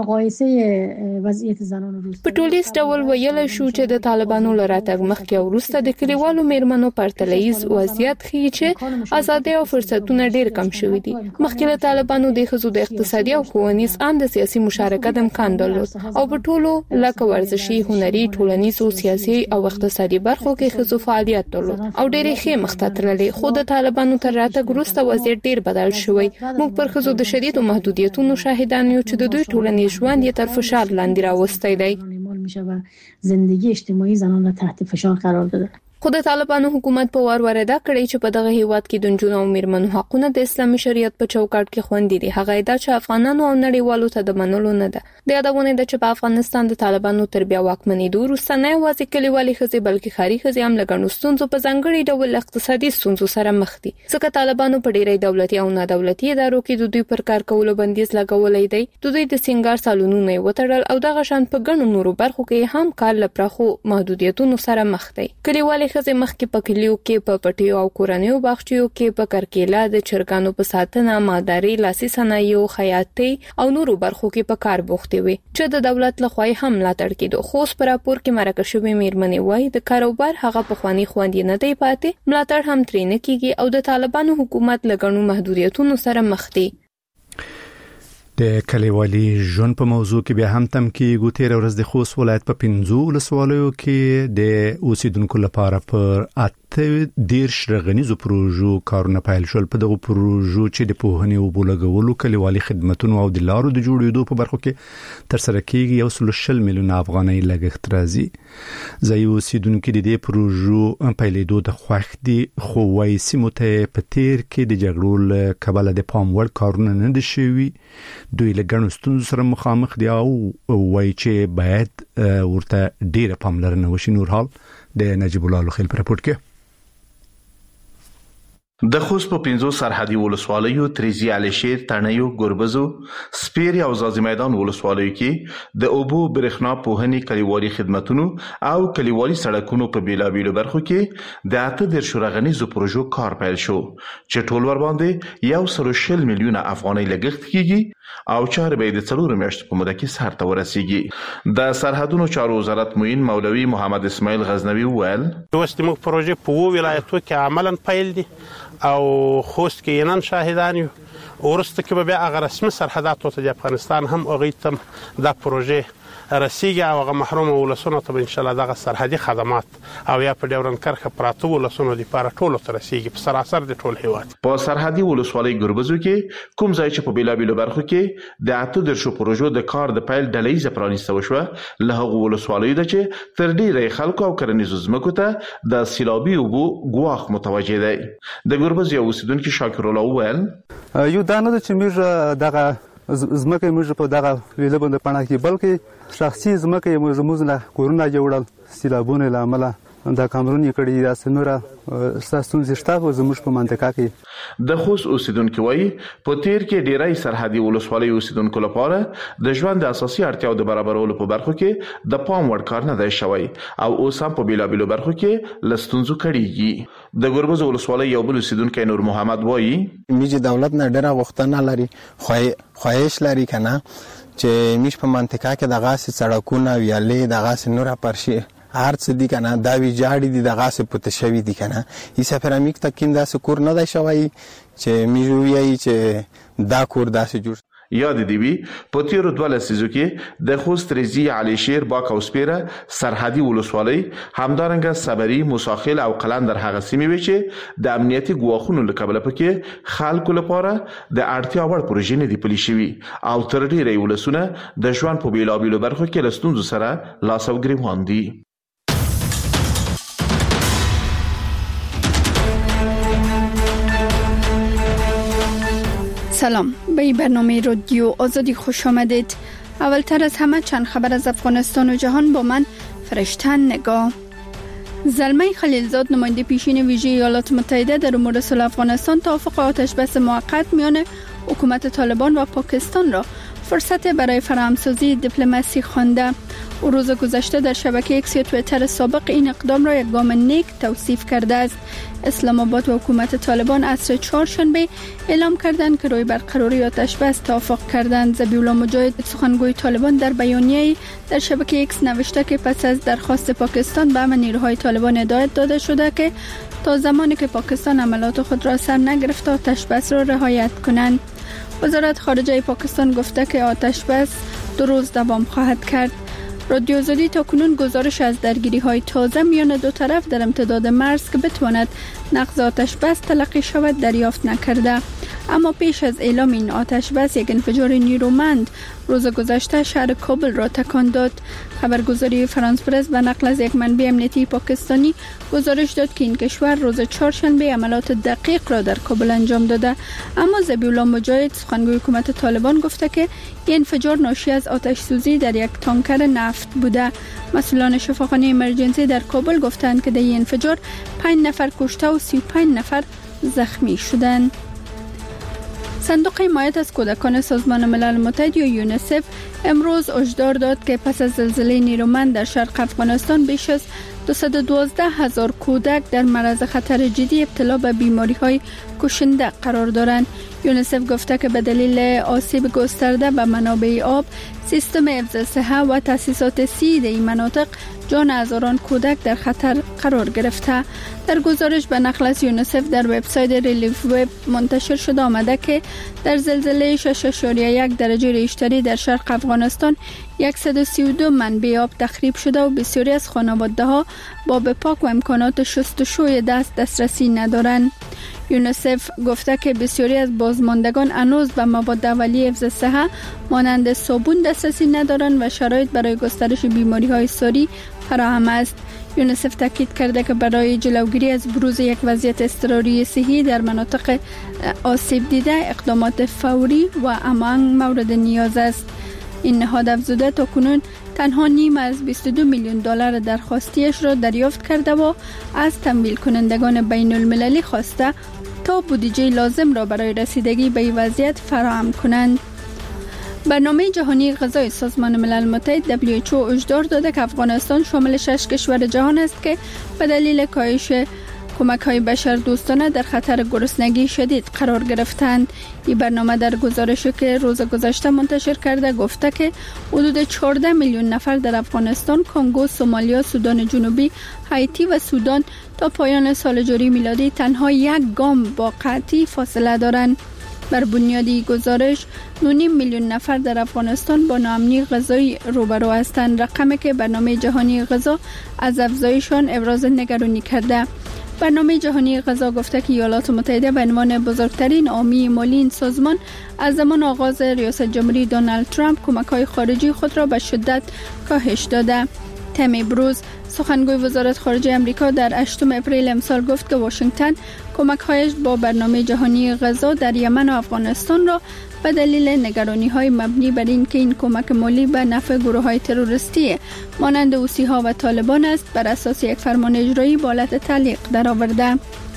مقایسه وضعیت زنان روز په ټولیز ډول ویل شو چې د طالبانو لراتګ مخکې او وروسته د کلیوالو میرمنو پرتلیز وضعیت ښیي چې ازادي او فرصتونه ډیر کم شوي دي. مخکې له طالبانو د ښځو د اقتصادي او ښوونیز ان د سیاسي مشارکت امکان درلود او په ټولو لکه ورزشي، هنري، ټولنیز او سیاسي او اقتصادي برخو کې ښځو فعالیت درلود او ډېرې ښې مخته تللې. خو د طالبانو تر راتګ وروسته وضعیت ډیر بدل شوی. موږ پر ښځو د شدید محدودیت شاهدان یو چې د دوی ټولنیز ژوند یې تر فشار لاندې راوستی دی. زندگی اجتماعی زنان را تحت فشار قرار داده. خو د طالبانو حکومت په وار ورده کړی چې په دغه هیواد کې د نجونو او میرمنو حقونه د اسلامي شریعت په چوکاټ کې خوندي دي. هغه دا چې افغانانو او نړیوالو ته د منلو نه ده. د یادونه ده چې په افغانستان د طالبانو تر بیا واکمنۍ وروسته نه یوازې کلیوالي ښځې بلکې ښاري ښځې هم له ګڼو ستونزو په ځانګړي ډول اقتصادي ستونزو سره مخ دي. ځکه طالبانو په ډیری دولتي او نه دولتي ادارو کې د دوی پر کار کولو بندیز لګولې دی. د دوی د سنگار سالونونو وټړل او دغه شان په ګڼو نورو برخو کې هم کار لپاره محدودیتونو سره مخ دي. کلیوالي ښځې مخ کې په کلیو کې په پټیو او کورنیو باغچو کې په کرکیله د چرګانو په ساتنه، مالداري، لاسي صنایع، خیاطۍ او نورو برخو کې په کار بوختې وي چې د دولت لخوا هم ملاتړ کېدو. خو په راپور کې مرکه شوې میرمنې وایي د کاروبار هغه پخوانی خوندې نه دی پاتې، ملاتړ هم ترې نه کیږي او د طالبانو حکومت لګڼو محدودیتونو سره مخ دی. د کلیوالي ژوند په موضوع کې بیا هم تم کې تیر ورځ د خوست ولایت په 15 ولسوالیو کې د اوسیدونکو لپاره پر 8 رغنیزو پروژو کارونه پیل شول. په دغه پروژو چې د پوهنې او بولګولو کلیوالي خدماتونو او د لارو د جوړېدو په برخو کې تر سره کېږي 160 میلیون افغانۍ لګښت راځي. ځای اوسیدونکو د دې پروژو پیلېدو د خوښ دي، خو وايي سیمو ته په تیر کې د جګړو له کبله د پام وړ کارونه نه دي شوي. دوی له ګڼو ستونزو سره مخامخ دي او وایي چې باید ورته ډیره پاملرنه وشي. نور حال د نجیب الله لخیل په راپور کې د خوست په 15 سرحدي ولسوالیو تریزی علشیر، تڼیو، ګربزو، سپیر او زازي میدان ولسوالیو کې د اوبو، برېښنا، پوهنې، کلیوالي خدماتونو او کلیوالي سړکونو په بیلابیلو برخو کې د 8 رغنیزو پروژو کار پیل شو چې ټول ور باندې 160 میلیون افغانۍ لګښت کیږي او چارې به د 4 میاشتو په موده کې سر ته ورسیږي. د سرحدونو چارو وزارت معین مولوي محمد اسماعیل غزنوي وویل دوست موږ پروژې په ولایتو کې عملاً پیل دي او خوست کې نن شاهدان یو ورسته کې به هغه رسمي سرحدات ته د افغانستان هم اغیتم د پروژې رسیږي او هغه محروم ولسونو ته ان شاء الله دغه سرحدي خدمات او یا په ډیورن کرخه پراته ولسونو لپاره ټول ته رسیږي په سراسر د ټول هیواد. په سرحدي ولسوالۍ ګربزو کې کوم ځای چې په بیلابیلو برخو کې د 8 پروژو د کار د پیل ډلې پرانیسته وشوه له هغه ولسوالۍ د چې تر ډیره خلکو او کرنیزو ځمکو ته د سیلابي اوبو ګواخ متوجه دی. د ګربز یو اوسیدونکو شاکر الله وویل یو دانه چې موږ دغه زمکه موږ په دغه ویله باندې پڼه کې بلکې شخصي زمکه موږ له کورونه جوړل سیلابونه لامل دا کامرونی کړي دا سنوره ستاسو شتاب زموږ په منطقه کې د خوست اوسیدونکو وایي په تیر کې ډیری سرحدي ولسوالۍ اوسیدونکو لپاره د ژوند د اساسي اړتیاو د برابرولو په برخو کې د پام وړ کار نه دی شوی او اوس هم په بیلابیلو برخو کې لستونزو کړيږي. د ګربز ولسوالۍ یو بل اوسیدونکو نور محمد وایي میږي دولت نه ډیره غوښتنه لري خواهش لري کنه چې میش په منطقه کې د غاس سړکونه ویالې د غاس نور پرشي هر څه دي کنه دا وی جاړي دي د غاس پته شوی دي کنه ای سفرامیک تکین دا سکور نه دی شوی چې میږي چې دا کور داسې جوړ. یاد دیوی په تیرو 2 لسیزو کې د خوست ریزی علي شیر باک او سپیره سرحدي ولسوالۍ همدارنګه صبري مساخل او قلندر هغه سیمې وي چې د امنیتي ګواښونو له کبله پکې خلکو لپاره د اړتیا وړ پروژې نه دی پلي شوي او تر ډیره ولسونه د ژوند په بیلابیلو برخو کې له ستونزو سره لاس او ګریوان دي. سلام، به این برنامه رادیو آزادی خوش آمدید. اولتر از همه چند خبر از افغانستان و جهان با من فرشتن نگاه. زلمه خلیلزاد نماینده پیشین ویژه ایالات متحده در امور صلح افغانستان توافق آتش بس موقت میان حکومت طالبان و پاکستان را فرصت برای فراهمسازی دیپلماسی خوانده. او روز گذشته در شبکه ایکس یا توییتر سابق این اقدام را یک گام نیک توصیف کرده است. اسلام آباد و حکومت طالبان عصر چهارشنبه اعلام کردند که روی برقراری آتش بس توافق کردند. ذبیحالله مجاهد سخنگوی طالبان در بیانیه‌ای در شبکه ایکس نوشته که پس از درخواست پاکستان به همه نیروهای طالبان هدایت داده شده که تا زمانی که پاکستان عملات خود را سر نگرفته آتش بس را رعایت کنند. وزارت خارجه پاکستان گفته که آتش بس 2 روز دوام خواهد کرد. رادیو آزادی تا کنون گزارش از درگیری‌های تازه میان دو طرف در امتداد مرز که بتواند نقض آتش بس تلقی شود دریافت نکرده. اما پیش از اعلام این آتش بس یک انفجار نیرومند روز گذشته شهر کابل را تکان داد. خبرگزاری فرانس پرس به نقل از یک منبع امنیتی پاکستانی گزارش داد که این کشور روز چهارشنبه عملیات دقیق را در کابل انجام داده. اما ذبیحالله مجاهد سخنگوی حکومت طالبان گفته که این انفجار ناشی از آتش سوزی در یک تانکر نفت بوده. مسئولان شفاخانه ایمرجنسی در کابل گفتند که در این انفجار 5 نفر کشته و 35 نفر زخمی شدند. صندوق حمایت از کودکان سازمان ملل متحد یا یونیسف امروز هشدار داد که پس از زلزله نیرومند در شرق افغانستان بیش از 212,000 کودک در معرض خطر جدی ابتلا به بیماری‌های کشنده قرار دارند. یونیسف گفته که به دلیل آسیب گسترده به منابع آب، سیستم حفظ صحه و تأسیسات سید این مناطق جان هزاران کودک در خطر قرار گرفته. در گزارش به نقل از یونیسف در وبسایت ریلیف وب منتشر شده آمده که در زلزله 6.1 درجه ریشتری در شرق افغانستان 132 منبع آب تخریب شده و بسیاری از خانواده‌ها با آب پاک و امکانات شستشوی دسترسی ندارند. یونیسف گفته که بسیاری از بازماندگان هنوز به مواد اولیه حفظ صحه مانند صابون دسترسی ندارند و شرایط برای گسترش بیماری‌های ساری فراهم است. یونیسف تاکید کرده که برای جلوگیری از بروز یک وضعیت اضطراری صحی در مناطق آسیب دیده اقدامات فوری و همان مورد نیاز است. این نهاد افزوده تا کنون تنها نیم از 22 میلیون دلار درخواستیش را دریافت کرده و از تمویل کنندگان بین المللی خواسته تا بودجه لازم را برای رسیدگی به این وضعیت فراهم کنند. برنامه جهانی غذای سازمان ملل متحد WHO هشدار داده که افغانستان شامل 6 کشور جهان است که به دلیل کاهش کمک‌های بشردوستانه در خطر گرسنگی شدید قرار گرفتند. این برنامه در گزارشی که روز گذشته منتشر کرده گفته که حدود 14 میلیون نفر در افغانستان، کنگو، سومالیا، سودان جنوبی، هایتی و سودان تا پایان سال جاری میلادی تنها یک گام با قحطی فاصله دارند. بر بنیاد گزارش 9.5 میلیون نفر در افغانستان با ناامنی غذایی روبرو هستند، رقمی که برنامه جهانی غذا از افزایشان ابراز نگرانی کرده. برنامه جهانی غذا گفته که ایالات متحده به عنوان بزرگترین حامی مالی این سازمان از زمان آغاز ریاست جمهوری دونالد ترامپ کمک‌های خارجی خود را به شدت کاهش داده. تمی بروز سخنگوی وزارت خارجه آمریکا در 8 اپریل امسال گفت که واشنگتن کمک‌هایش با برنامه جهانی غذا در یمن و افغانستان را به دلیل نگرانی‌های مبنی بر این که این کمک مالی به نفع گروه‌های تروریستی مانند حوثی‌ها و طالبان است بر اساس یک فرمان اجرایی به حالت تعلیق درآورده.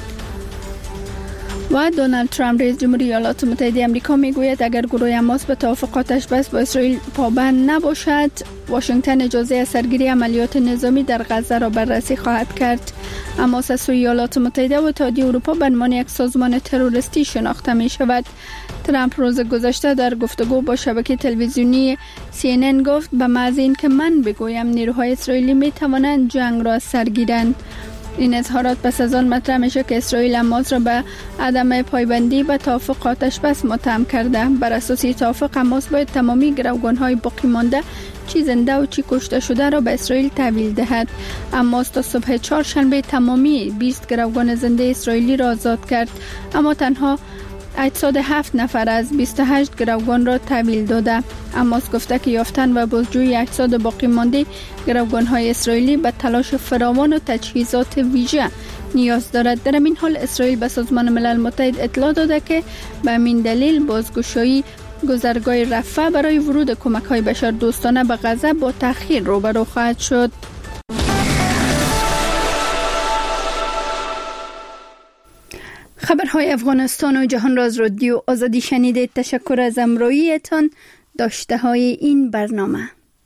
و دونالد ترامپ رئیس جمهوری ایالات متحده آمریکا میگوید اگر گروه حماس به توافقاتش بس با اسرائیل پابند نباشد، واشنگتن اجازه از سرگیری عملیات نظامی در غزه را بررسی خواهد کرد. حماس از سوی ایالات متحده و اتحادیه اروپا به عنوان یک سازمان تروریستی شناخته می شود. ترامپ روز گذشته در گفتگو با شبکه تلویزیونی CNN گفت به محض اینکه من بگویم نیروهای اسرائیلی می توانند جنگ را سرگیرند. این اظهارات پس از آن مطرح میشه که اسرائیل حماس را به عدم پایبندی به توافق آتش بس متهم کرده. بر اساس توافق حماس باید تمامی گروگان‌های باقی مانده چی زنده و چی کشته شده را به اسرائیل تحویل دهد. حماس تا صبح چهارشنبه تمامی 20 گروگان زنده اسرائیلی را آزاد کرد، اما تنها 87 نفر از 28 گروگان را تحویل داده. حماس گفته که یافتن و بازجویی اجساد باقی مانده گروگان‌های اسرائیلی به تلاش فراوان و تجهیزات ویژه نیاز دارد. در این حال اسرائیل به سازمان ملل متحد اطلاع داده که به همین دلیل بازگشایی گذرگاه رفح برای ورود کمک‌های بشردوستانه به غزه با تأخیر روبرو خواهد شد. خبرهای افغانستان و جهان را از رادیو آزادی شنیدید. تشکر از همراهیتان. داشته های این برنامه.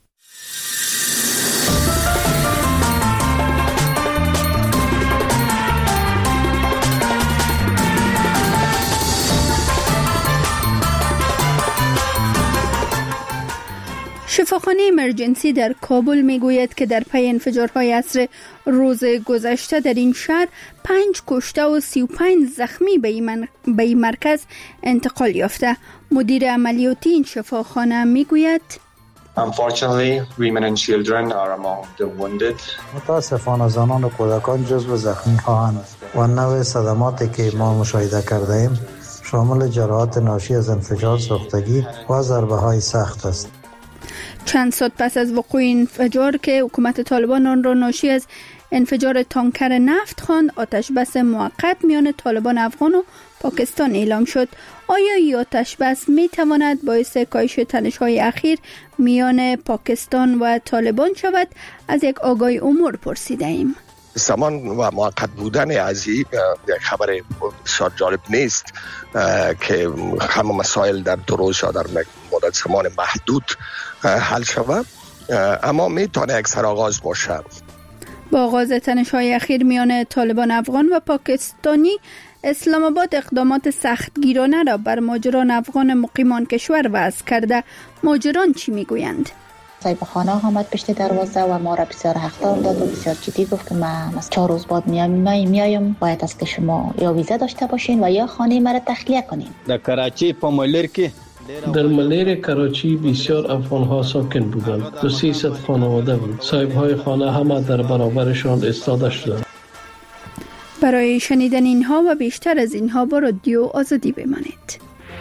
شفاخانه امرجنسی در کابل میگوید که در پی انفجارهای عصر روز گذشته در این شهر 5 کشته و 35 زخمی به این مرکز انتقال یافته. مدیر عملیاتی این شفاخانه میگوید Unfortunately, women and children are among the wounded. متاسفانه زنان و کودکان جزو زخمی خواهند و نوع صدماتی که ما مشاهده کرده ایم شامل جراحات ناشی از انفجار سوختگی و ضربه های سخت است. چند ساعت پس از وقوع انفجار که حکومت طالبان آن را ناشی از انفجار تانکر نفت خواند، آتش بس موقت میان طالبان افغان و پاکستان اعلام شد. آیا این آتش بس می تواند باعث کاهش تنش‌های اخیر میان پاکستان و طالبان شود؟ از یک آگای امور پرسیده ایم. زمان و موقت بودن از این خبر بسیار جالب نیست که همه مسائل در 2 روز یا در مدت زمان محدود حل شود، اما میتونه یک سرآغاز باشه. با آغاز تنش‌های اخیر میان طالبان افغان و پاکستانی، اسلام آباد اقدامات سختگیرانه را بر مهاجران افغان مقیمان کشور وضع کرده. مهاجران چی میگویند؟ صاحب خانه آمد پشت دروازه و ما را بسیار هختار داد و بسیار جدی گفت که من 4 روز بعد میایم، باید است که شما یا ویزا داشته باشین و یا خانه مرا تخلیه کنین. در کراچی په ملیر کې در ملیر کراچی بسیار افغان‌ها ساکن بودند. 300 خانواده بود. صاحب‌های خانه همه در برابرشان ایستاده شدند. برای شنیدن اینها و بیشتر از اینها با رادیو آزادی بمانید.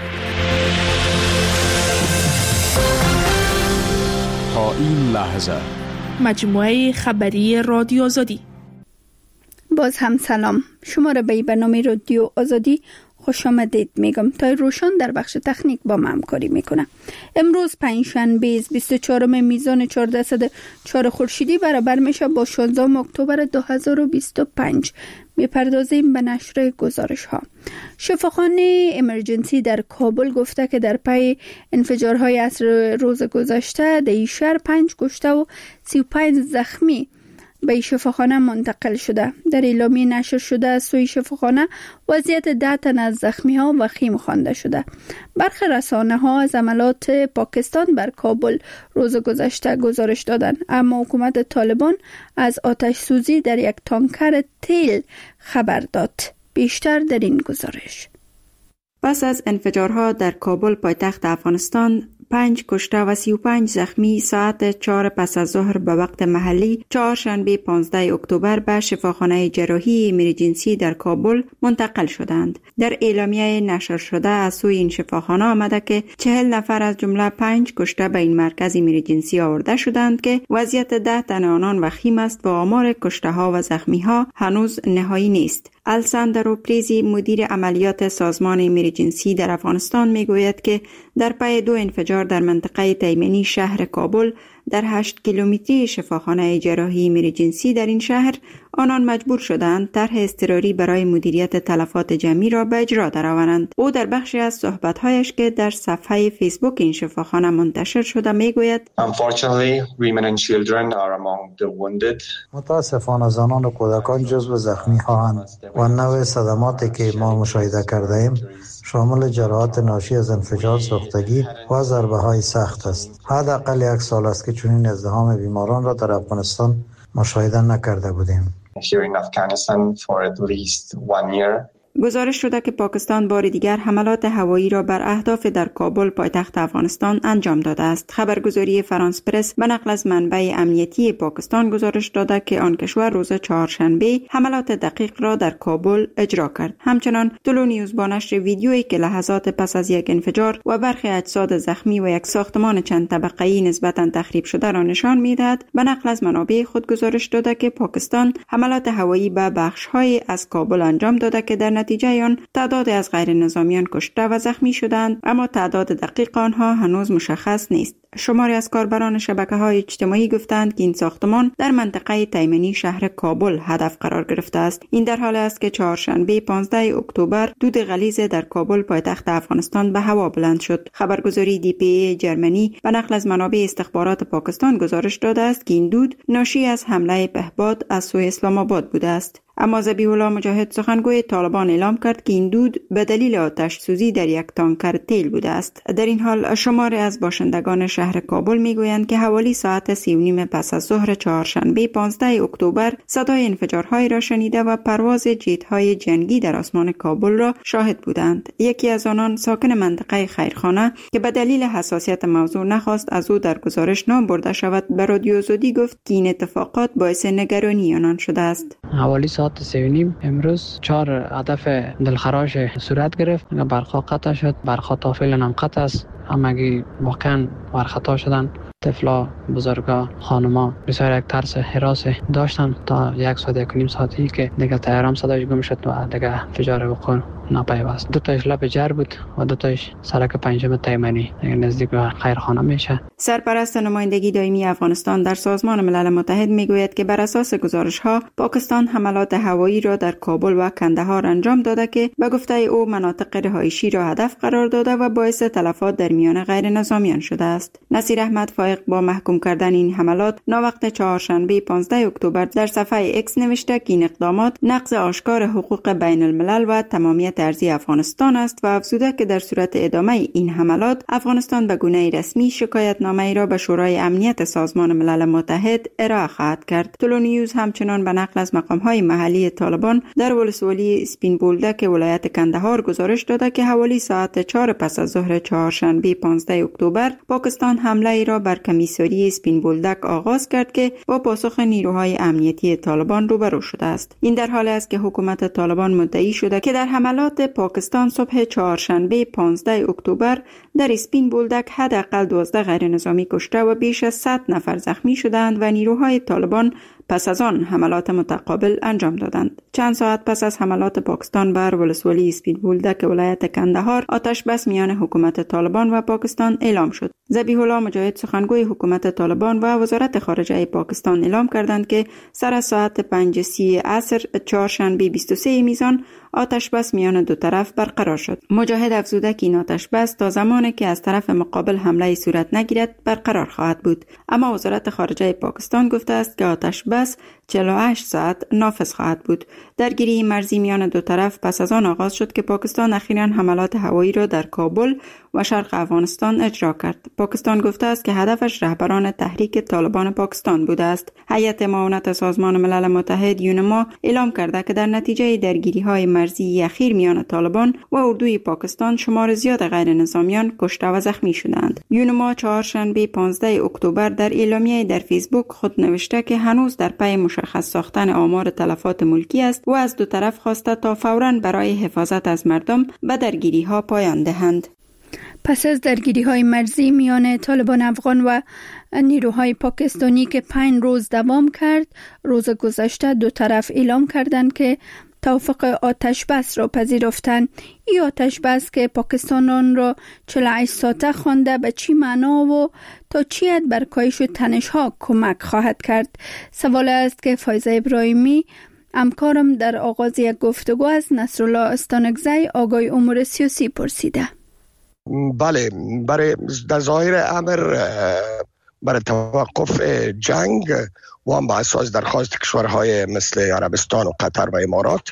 تا این لحظه مجموعه خبری رادیو آزادی. باز هم سلام. شما را به برنامه رادیو آزادی خوش آمدید میگم. تا روشن در بخش تکنیک با ما همکاری میکنه. امروز پنجشنبه 24 میزان 1404 خورشیدی برابر میشه با 16 اکتبر 2025. میپردازیم به نشر گزارش ها. شفاخانه امرجنسی در کابل گفته که در پی انفجارهای عصر روز گذشته در این شهر 5 کشته و 35 زخمی به شفاخانه منتقل شده. در اعلامیه نشر شده از سوی شفاخانه وضعیت 10 تن از زخمی ها وخیم خوانده شده. برخی رسانه ها از عملات پاکستان بر کابل روز گذشته گزارش دادند، اما حکومت طالبان از آتش سوزی در یک تانکر تیل خبر داد. بیشتر در این گزارش. پس از انفجارها در کابل پایتخت افغانستان 5 کشته و 35 زخمی ساعت 4 پس از ظهر به وقت محلی چهارشنبه 15 اکتبر به شفاخانه جراحی امرجنسی در کابل منتقل شدند. در اعلامیه نشر شده از سوی این شفاخانه آمده که 40 نفر از جمله 5 کشته به این مرکز امرجنسی آورده شدند که وضعیت 10 تن آنان وخیم است و آمار کشته ها و زخمی ها هنوز نهایی نیست. الساندرو پریزی مدیر عملیات سازمان امرجنسی در افغانستان میگوید که در پی 2 انفجار در منطقه تیمنی شهر کابل در 8 کیلومتری شفاخانه جراحی امرجنسی در این شهر آنان مجبور شدند طرح اضطراری برای مدیریت تلفات جمعی را به اجرا درآورند. او در بخشی از صحبت‌هایش که در صفحه فیسبوک این شفاخانه منتشر شده میگوید Unfortunately, women and children are among the wounded. متاسفانه زنان و کودکان جزو زخمی خواهند و نوع صدماتی که ما مشاهده کرده ایم شامل جراحات ناشی از انفجار سوختگی و ضربه های سخت است. حداقل 1 سال است که چنین ازدحام بیماران را در افغانستان مشاهده نکرده بودیم. here in Afghanistan for at least 1 year. گزارش شده که پاکستان بار دیگر حملات هوایی را بر اهداف در کابل پایتخت افغانستان انجام داده است. خبرگزاری فرانس پرس به نقل از منبع امنیتی پاکستان گزارش داده که آن کشور روز چهارشنبه حملات دقیق را در کابل اجرا کرد. همچنان تلو نیوز با نشر ویدیویی که لحظات پس از یک انفجار و برخی اجساد زخمی و یک ساختمان چند طبقه‌ای نسبتاً تخریب شده را نشان می‌دهد. به نقل از منابع خود گزارش داده که پاکستان حملات هوایی به بخش‌های از کابل انجام داده که در نتیجه آن تعداد از غیر نظامیان کشته و زخمی شدند، اما تعداد دقیق آنها هنوز مشخص نیست. شماری از کاربران شبکه‌های اجتماعی گفتند که این ساختمان در منطقه تایمنی شهر کابل هدف قرار گرفته است. این در حالی است که چهارشنبه 15 اکتبر دود غلیظ در کابل پایتخت افغانستان به هوا بلند شد. خبرگزاری DPA جرمنی به نقل از منابع استخبارات پاکستان گزارش داده است که این دود ناشی از حمله پهباد از سوی اسلام آباد بوده است. اما ذبیح الله مجاهد سخنگوی طالبان اعلام کرد که این دود به دلیل آتش سوزی در یک تانکر تیل بوده است. در این حال شماری از باشندگان شهر کابل میگویند که حوالی ساعت 3:30 پس از ظهر چهارشنبه 15 اکتبر صدای انفجارهای را شنیده و پرواز جت‌های جنگی در آسمان کابل را شاهد بودند. یکی از آنان ساکن منطقه خیرخانه که به دلیل حساسیت موضوع نخواست از او در گزارش نام برده شود به رادیو آزادی گفت که این اتفاقات باعث نگرانی آنان شده است. حوالی ساعت 3:30 امروز 4 هدف دلخراش صورت گرفت. برقا قطع شد. برقا تا فعلا هم قطع است. اما اگه واقعا برخطا شدن طفلا، بزرگا، خانما بسیار یک ترس هراس داشتن تا 1 ساعت 1.5 ساعتی که دیگه تهران صداش گم شد و دیگه انفجار وقوع ناپیوست. 2 تاش لب جر بود و 2 تاش سرک پنجم تایمنی نزدیک به خیرخانه میشه. سرپرست نمایندگی دائمی افغانستان در سازمان ملل متحد میگوید که بر اساس گزارش‌ها پاکستان حملات هوایی را در کابل و کندهار انجام داده که به گفته او مناطق رهایشی را هدف قرار داده و باعث تلفات در میان غیر نظامیان شده است. نصیر احمد فائق با محکوم کردن این حملات ناوقت چهارشنبه 15 اکتبر در صفحه ایکس نوشته که این اقدامات نقض آشکار حقوق بین الملل و تمامیت ارضی افغانستان است و افزوده که در صورت ادامه این حملات افغانستان به گونه رسمی شکایتنامه را به شورای امنیت سازمان ملل متحد ارائه خواهد کرد. تلو نیوز همچنان به نقل از مقام‌های محلی طالبان در ولسوالی سپین بولدک ولایت کندهار گزارش داده که حوالی ساعت 4 پس از ظهر چهارشنبه 15 اکتبر پاکستان حمله ای را بر کمیساری سپین بولدک آغاز کرد که با پاسخ نیروهای امنیتی طالبان روبرو شده است. این در حالی است که حکومت طالبان مدعی شده که در حملات پاکستان صبح چهارشنبه 15 اکتبر در سپین بولدک حداقل 12 غیر نظامی کشته و بیش از 100 نفر زخمی شدند و نیروهای طالبان پس از آن حملات متقابل انجام دادند. چند ساعت پس از حملات پاکستان بر ولسوالی سپین بولدک ولایت کندهار آتش بس میان حکومت طالبان و پاکستان اعلام شد. ذبیح الله مجاهد سخنگوی حکومت طالبان و وزارت خارجه پاکستان اعلام کردند که سر از ساعت 5:30 عصر چهارشنبه 23 میزان آتش بس میان دو طرف برقرار شد. مجاهد افزوده که این آتش بس تا زمانی که از طرف مقابل حمله صورت نگیرد برقرار خواهد بود. اما وزارت خارجه پاکستان گفته است که آتش بس 48 ساعت نافذ خواهد بود. درگیری مرزی میان دو طرف پس از آن آغاز شد که پاکستان اخیراً حملات هوایی را در کابل و شرق افغانستان اجرا کرد. پاکستان گفته است که هدفش رهبران تحریک طالبان پاکستان بوده است. هیئت معاونت سازمان ملل متحد یونما اعلام کرده که در نتیجه درگیری‌های مرزی اخیر میان طالبان و اردوی پاکستان شمار زیاد غیر نظامیان کشته و زخمی شدند. یونما چهارشنبه 15 اکتبر در اعلامیه در فیسبوک خود نوشته که هنوز در پی مشخص ساختن آمار تلفات ملکی است و از دو طرف خواسته تا فوراً برای حفاظت از مردم به درگیری‌ها پایان دهند. پس از درگیری‌های مرزی میان طالبان افغان و نیروهای پاکستانی که 5 روز دوام کرد، روز گذشته دو طرف اعلام کردند که توافق آتش بس را پذیرفتند. این آتش بس که پاکستان آن را 48 ساعته خوانده به چی معنا و تا چی حد بر کاهش تنش‌ها کمک خواهد کرد؟ سوال است که فایزه ابراهیمی همکارم در آغاز یک گفتگو از نصرالله استانکزی آگای امور سیاسی پرسیده. بله، در ظاهر امر برای توقف جنگ و هم با اساس درخواست کشورهای مثل عربستان و قطر و امارات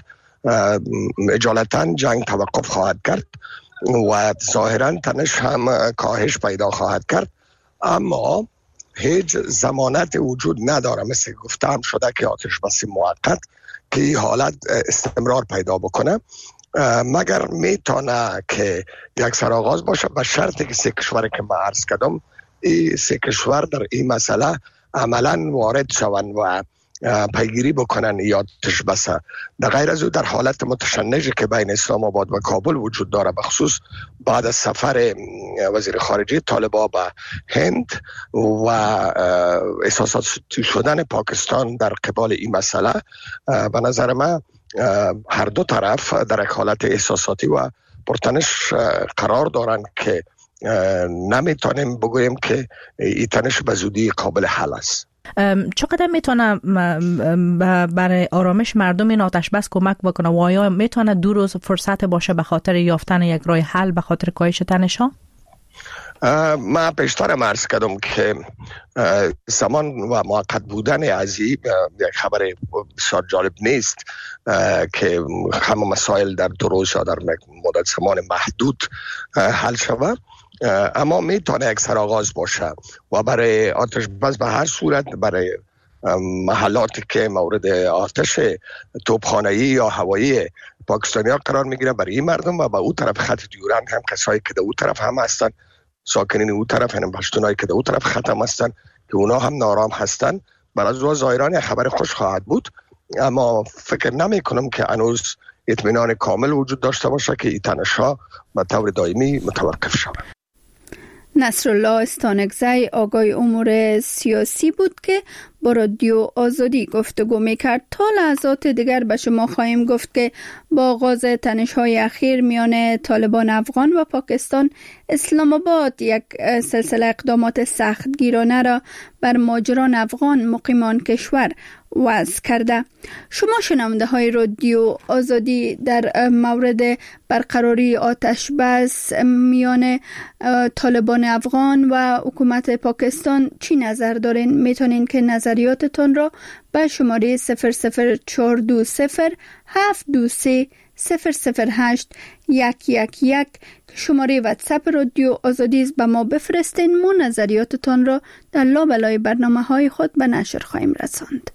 اجالتا جنگ توقف خواهد کرد و ظاهرا تنش هم کاهش پیدا خواهد کرد. اما هیچ ضمانت وجود نداره، مثل گفتم شده که آتش بس موقت که این حالت استمرار پیدا بکنه، مگر میتونه که یک سرآغاز باشه به شرطی که 3 کشور که من عرض کردم این 3 کشور در این مسئله عملا وارد شوند و پیگیری بکنن یا آتش بس. در غیر از او در حالت متشنجی که بین اسلام آباد و کابل وجود داره، بخصوص بعد از سفر وزیر خارجه طالبان به هند و احساساتی شدن پاکستان در قبال این مسئله، به نظر من هر دو طرف در یک حالت احساساتی و پرتنش قرار دارن که نمیتونیم بگوییم که این تنش به زودی قابل حل است. چقدر میتونه برای آرامش مردم این آتش بس کمک بکنه و آیا میتونه 2 روز فرصت باشه به خاطر یافتن یک راه حل به خاطر کاهش تنش ها؟ من پیشترم عرض کردم که زمان و موقت بودن از این یک خبر بسیار جالب نیست که همه مسائل در 2 روز یا در مدت زمان محدود حل شود، اما میتونه یک سرآغاز باشه و برای آتش بس به هر صورت برای محلاتی که مورد آتش توپخانه‌ای یا هوایی پاکستانی ها قرار میگیره، برای این مردم و به او طرف خط دیورند هم کسایی که در او طرف هم هستن، ساکنین او طرف هم پشتونایی که در او طرف خط هم هستن که اونا هم نارام هستن، برای از ظاهران خبر خوش خواهد بود، اما فکر نمی کنم که هنوز اطمینان کامل وجود داشته باشه که این تنش‌ها به طور دائمی متوقف شود. نصرالله استانکزی آقای امور سیاسی بود که با رادیو آزادی گفتگو میکرد. تا لحظات دیگر به شما خواهیم گفت که با آغاز تنش‌های اخیر میان طالبان افغان و پاکستان، اسلام آباد یک سلسله اقدامات سختگیرانه را بر مهاجران افغان مقیمان کشور وضع کرده. شما شنونده های رادیو آزادی در مورد برقراری آتش بس میان طالبان افغان و حکومت پاکستان چی نظر دارین؟ میتونین که نظریاتتون را به شماره 0042723008111 که شماره واتساپ رادیو آزادی است به ما بفرستین. ما نظریاتتون را در لابلای برنامه‌های خود به نشر خواهیم رساند.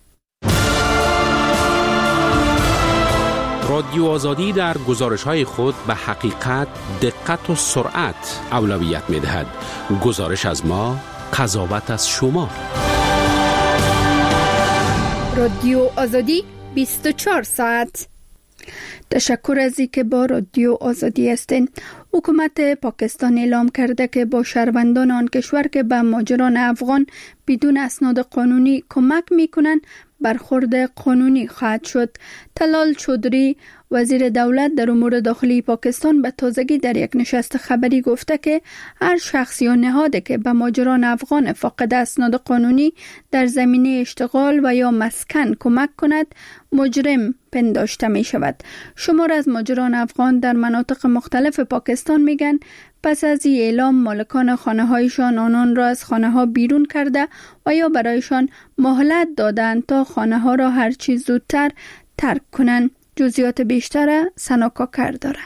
رادیو آزادی در گزارش‌های خود به حقیقت، دقت و سرعت اولویت می‌دهد. گزارش از ما، قضاوت از شما. رادیو آزادی 24 ساعت. تشکر از اینکه با رادیو آزادی هستین. حکومت پاکستان اعلام کرده که با شهروندان آن کشور که به مهاجران افغان بدون اسناد قانونی کمک میکنند برخورد قانونی خواهد شد. طلال چودری وزیر دولت در امور داخلی پاکستان به تازگی در یک نشست خبری گفته که هر شخص یا نهادی که به مهاجران افغان فاقد اسناد قانونی در زمینه اشتغال و یا مسکن کمک کند مجرم پنداشته می شود. شمار از مهاجران افغان در مناطق مختلف پاکستان میگن پس از این اعلام مالکان خانه هایشان آنان را از خانه ها بیرون کرده و یا برایشان مهلت دادند تا خانه ها را هر چیز زودتر ترک کنند. جزئیات بیشتر سناکاکر داره.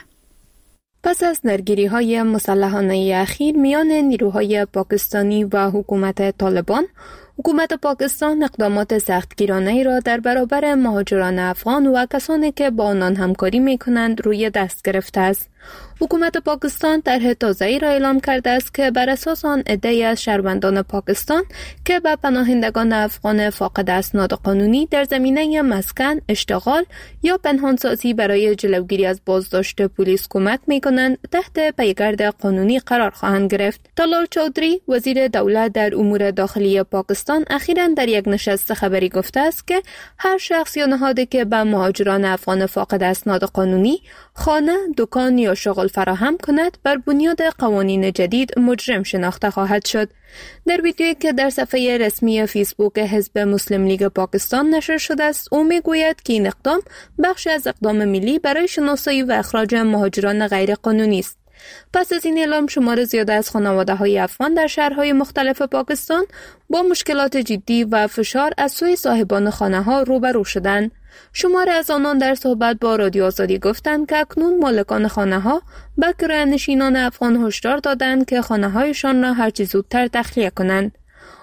پس از درگیری‌های مسلحانه اخیر میان نیروهای پاکستانی و حکومت طالبان، حکومت پاکستان اقدامات سختگیرانه‌ای را در برابر مهاجران افغان و کسانی که با آنان همکاری می‌کنند روی دست گرفته است. حکومت پاکستان طرح تازه‌ای را اعلام کرده است که بر اساس آن عده‌ای از شهروندان پاکستان که به پناهندگان افغان فاقد اسناد قانونی در زمینه مسکن، اشتغال یا پنهانسازی برای جلوگیری از بازداشت پلیس کمک می‌کنند تحت پیگرد قانونی قرار خواهند گرفت. طلال چودری وزیر دولت در امور داخلی پاکستان اخیراً در یک نشست خبری گفته است که هر شخص یا نهادی که به مهاجران افغان فاقد اسناد قانونی خانه، دکان یا شغل فراهم کند بر بنیاد قوانین جدید مجرم شناخته خواهد شد. در ویدیویی که در صفحه رسمی فیسبوک حزب مسلم لیگ پاکستان نشر شده است، او میگوید که این اقدام بخشی از اقدام ملی برای شناسایی و اخراج مهاجران غیر قانونی است. پس از این اعلام شمار زیاده از خانواده‌های افغان در شهرهای مختلف پاکستان با مشکلات جدی و فشار از سوی صاحبان خانه‌ها روبرو شدند. شمار از آنان در صحبت با رادیو آزادی گفتند که اکنون مالکان خانه‌ها به کره‌نشینان افغان هشدار دادند که خانه‌هایشان را هرچه زودتر تخلیه کنند.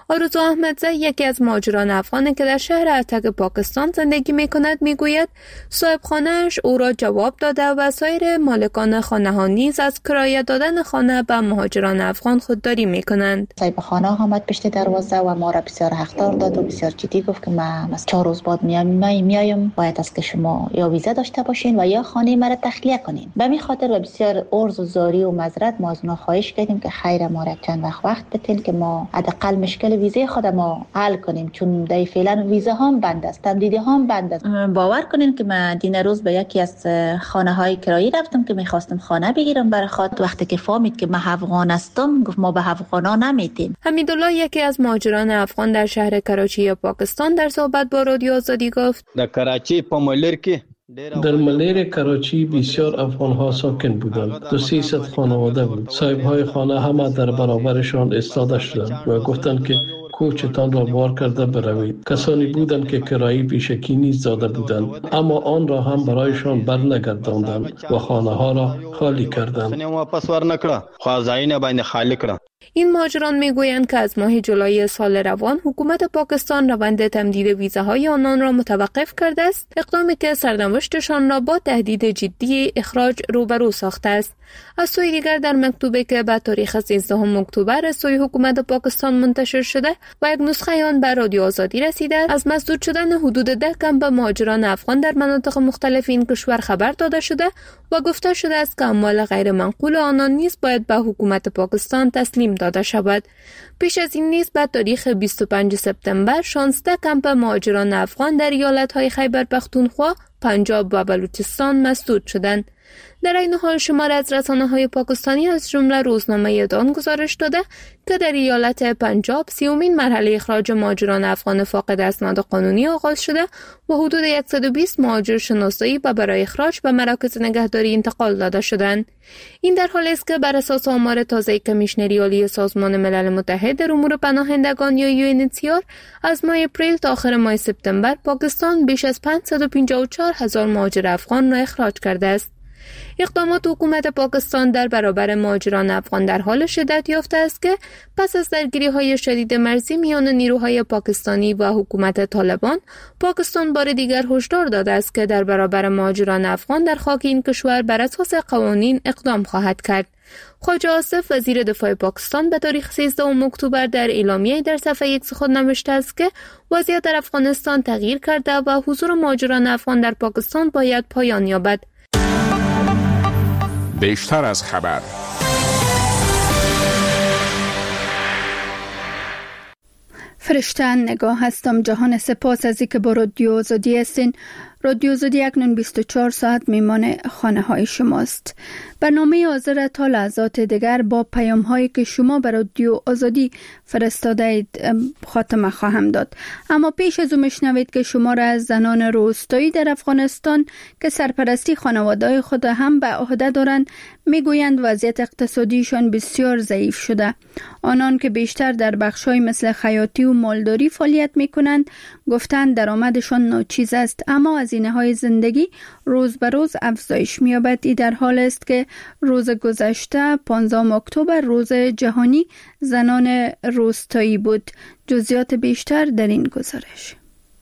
آرزو احمدزی یکی از مهاجران افغان که در شهر اتک پاکستان زندگی می‌کند میگوید صاحب خانه‌اش او را جواب داده و سایر مالکان خانه‌ها نیز از کرایه دادن خانه به مهاجران افغان خودداری می‌کنند. صاحب خانه آمد پشت دروازه و ما را بسیار هشدار داد و بسیار جدی گفت که من 4 روز بعد میایم، باید است که شما یا ویزا داشته باشین و یا خانه مرا تخلیه کنین. به می خاطر و بسیار عرض و زاری و معذرت ما از اونها خواهش کردیم که خیر ما را چند وقت بتین که ما حداقل مشکل ویزای خود ما حل کنیم، چون دای فعلا ویزا هم بند است، تمدید هم بند است. باور کنین که من دین روز به یکی از خانه های کرایی رفتم که میخواستم خانه بگیرم برای خود. وقتی که فهمید که من افغان هستم گفت ما به افغانا نمیتیم. حمیدالله یکی از مهاجران افغان در شهر کراچی پاکستان در صحبت با رادیو آزادی گفت در کراچی په ملر کې در ملیر کراچی بسیار افغان ها ساکن بودند. 200 خانواده بود. صاحب های خانه همه در برابرشان ایستاده شدند و گفتند که کوچتان را بار کرده بروید. کسانی بودند که کرایی پیشکی نیز داده بودند، اما آن را هم برایشان برنگرداندند و خانه ها را خالی کردند. واپس ورنکړه خو ځایونه باندې خالی کړه. این مهاجران میگویند که از ماه جولای سال روان حکومت پاکستان روند تمدید ویزاهای آنان را متوقف کرده است، اقدامی که سرنوشتشان را با تهدید جدی اخراج روبرو ساخته است. از سوی دیگر در مکتوبی که به تاریخ 13 اکتبر از سوی حکومت پاکستان منتشر شده و یک نسخه آن به رادیو آزادی رسیده، از مسدود شدن حدود 10 کمپ مهاجران افغان در مناطق مختلف این کشور خبر داده شده و گفته شده است که اموال غیر منقول آنان نیز باید به حکومت پاکستان تسلیم داده شود. پیش از این نیز به تاریخ 25 سپتامبر 16 کمپ مهاجران افغان در ایالت‌های خیبر پختونخوا، پنجاب و بلوچستان مسدود شدند. در این حال شمار از رسانه‌های پاکستانی از جمله روزنامه دان گزارش داده که در ایالت پنجاب 30مین مرحله اخراج مهاجران افغان فاقد اسناد قانونی آغاز شده و حدود 120 مهاجر شناسایی و برای اخراج به مراکز نگهداری انتقال داده شدند. این در حالی است که بر اساس آمار تازه کمیشنری عالی سازمان ملل متحد در امور پناهندگان یا UNHCR از ماه اپریل تا آخر ماه سپتامبر پاکستان بیش از 554,000 مهاجر افغان را اخراج کرده است. اقدامات حکومت پاکستان در برابر مهاجران افغان در حال شدت یافته است که پس از درگیری‌های شدید مرزی میان نیروهای پاکستانی و حکومت طالبان، پاکستان بار دیگر هشدار داده است که در برابر مهاجران افغان در خاک این کشور بر اساس قوانین اقدام خواهد کرد. خواجه آصف وزیر دفاع پاکستان به تاریخ 13 اکتبر در اعلامیه در صفحه X خود نوشته است که وضعیت در افغانستان تغییر کرده و حضور مهاجران افغان در پاکستان باید پایان یابد. بیشتر از خبر. فرشته نگاه هستم. جهان سپاس از اینکه با رادیو آزادی هستین. رادیو آزادی اکنون 24 ساعت میمان خانه های شماست. برنامه حاضر تا لحظات دیگر با پیام هایی که شما بر رادیو آزادی فرستاده اید خاتمه خواهم داد. اما پیش از اون میشنوید که شما را از زنان روستایی در افغانستان که سرپرستی خانواده‌های خود هم به عهده دارند میگویند وضعیت اقتصادیشان بسیار ضعیف شده. آنان که بیشتر در بخش‌های مثل خیاطی و مالداری فعالیت میکنند گفتند درآمدشان ناچیز است، اما هزینه‌های زندگی روز به روز افزایش می‌یابد. این در حال است که روز گذشته 15 اکتبر روز جهانی زنان روستایی بود. جزئیات بیشتر در این گزارش.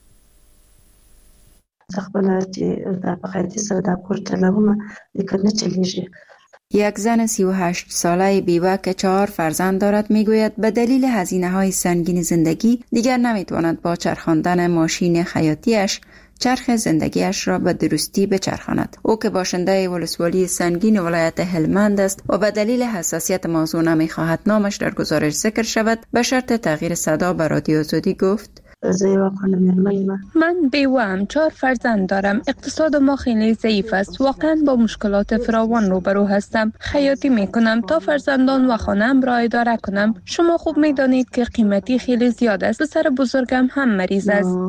یک زن 38 ساله بیوه که 4 فرزند دارد میگوید به دلیل هزینه‌های سنگین زندگی دیگر نمیتواند با چرخاندن ماشین خیاطیش چرخ زندگیش را به درستی بچرخاند. او که باشنده ولسوالی سنگین ولایت هلمند است و به دلیل حساسیت موضوع نمیخواهد نامش در گزارش ذکر شود، به شرط تغییر صدا به رادیو آزادی گفت: من بیوه‌ام، 4 فرزند دارم. اقتصاد ما خیلی ضعیف است. واقعا با مشکلات فراوان روبرو هستم. خیاطی میکنم تا فرزندان و خانه‌ام را اداره کنم. شما خوب میدانید که قیمتی خیلی زیاد است. پسر بزرگم هم مریض است.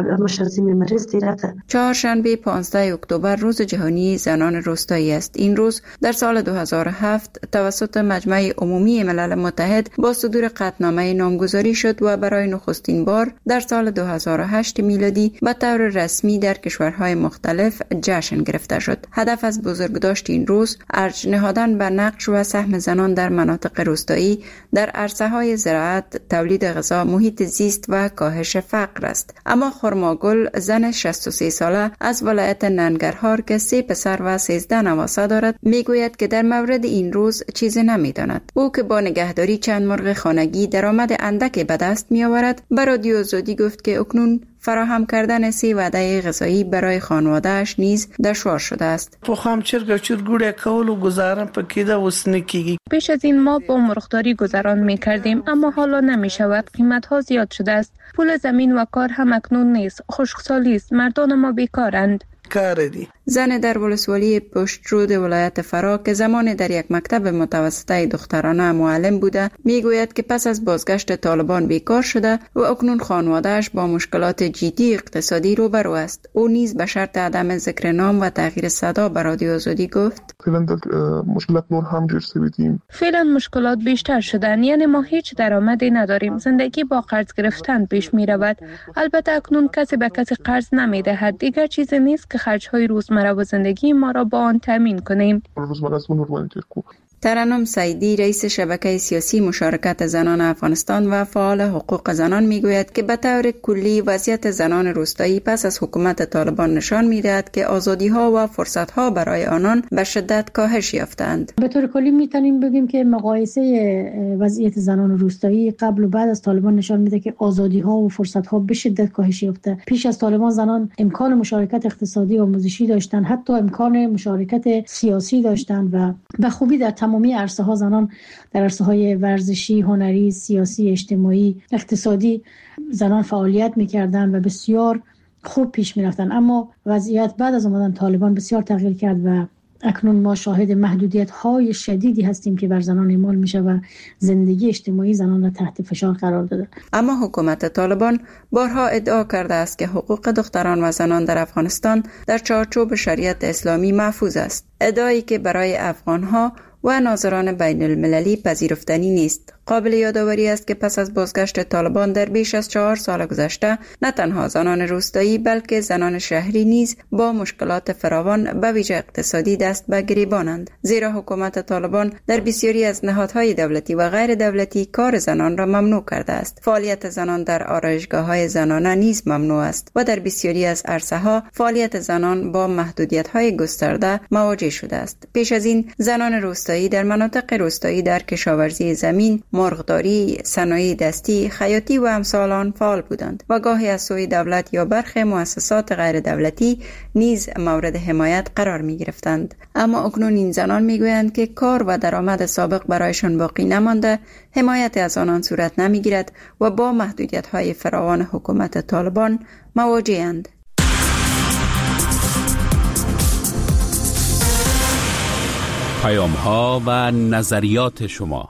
چهارشنبه 15 اکتبر روز جهانی زنان روستایی است. این روز در سال 2007 توسط مجمع عمومی ملل متحد با صدور قطعنامه نامگذاری شد و برای نخستین بار در سال 2008 میلادی به طور رسمی در کشورهای مختلف جشن گرفته شد. هدف از بزرگداشت این روز ارج نهادن به نقش و سهم زنان در مناطق روستایی در عرصه‌های زراعت، تولید غذا، محیط زیست و کاهش فقر است. اما خرماگل، زن 63 ساله از ولایت ننگرهار که 3 پسر و 13 نواسه دارد، میگوید که در مورد این روز چیزی نمیداند. او که با نگهداری چند مرغ خانگی درآمد اندک به دست میآورد، به رادیو آزادی گفت که اکنون فراهم کردن 3 وعده غذایی برای خانواده‌اش نیز دشوار شده است. پیش از این ما با مرغداری گذران می‌کردیم، اما حالا نمی‌شود. قیمت‌ها زیاد شده است. پول زمین و کار هم اکنون نیست. خشکسالی است. مردان ما بیکارند. زن در ولسوالی پشترود ولایت فرا که زمان در یک مکتب متوسطه دخترانه معلم بوده، میگوید که پس از بازگشت طالبان بیکار شده و اکنون خانواده‌اش با مشکلات جدی اقتصادی روبرو است. او نیز به شرط عدم ذکر نام و تغییر صدا به رادیو آزادی گفت: فعلا مشکلات بیشتر شدن، یعنی ما هیچ درآمدی نداریم. زندگی با قرض گرفتن پیش می رود. البته اکنون کسی به کسی قرض نمی دهد. دیگر چیزی نیست که خرج‌های روزمره و زندگی ما را با آن تامین کنیم. ترنم سعیدی، رئیس شبکه سیاسی مشارکت زنان افغانستان و فعال حقوق زنان، میگوید که به طور کلی وضعیت زنان روستایی پس از حکومت طالبان نشان میدهد که آزادی‌ها و فرصت‌ها برای آنان به شدت کاهش یافتند. به طور کلی میتونیم بگیم که مقایسه وضعیت زنان روستایی قبل و بعد از طالبان نشان میده که آزادی‌ها و فرصت‌ها به شدت کاهش یافته. پیش از طالبان زنان امکان مشارکت اقتصادی و آموزشی داشتند، حتی امکان مشارکت سیاسی داشتند و به خوبی در تمامی عرصه‌ها زنان در عرصه‌های ورزشی، هنری، سیاسی، اجتماعی، اقتصادی زنان فعالیت می‌کردند و بسیار خوب پیش می‌رفتند. اما وضعیت بعد از آمدن طالبان بسیار تغییر کرد و اکنون ما شاهد محدودیت‌های شدیدی هستیم که بر زنان اعمال میشه و زندگی اجتماعی زنان را تحت فشار قرار داده. اما حکومت طالبان بارها ادعا کرده است که حقوق دختران و زنان در افغانستان در چارچوب شریعت اسلامی محفوظ است. ادعایی که برای افغان‌ها و ناظران بین المللی پذیرفتنی نیست. قابل یادآوری است که پس از بازگشت طالبان در بیش از 4 سال گذشته نه تنها زنان روستایی بلکه زنان شهری نیز با مشکلات فراوان به ویژه اقتصادی دست به گریبانند، زیرا حکومت طالبان در بسیاری از نهادهای دولتی و غیر دولتی کار زنان را ممنوع کرده است. فعالیت زنان در آرایشگاه‌های زنانه نیز ممنوع است و در بسیاری از عرصه‌ها فعالیت زنان با محدودیت‌های گسترده مواجه شده است. پیش از این زنان روستایی در مناطق روستایی در کشاورزی زمین، مرغداری، صنایع دستی، خیاطی و امثال آن فعال بودند و گاهی از سوی دولت یا برخی مؤسسات غیر دولتی نیز مورد حمایت قرار می گرفتند. اما اکنون این زنان می گویند که کار و درآمد سابق برایشان باقی نمانده، حمایت از آنان صورت نمی گیرد و با محدودیت های فراوان حکومت طالبان مواجه‌اند. پیام‌ها و نظریات شما.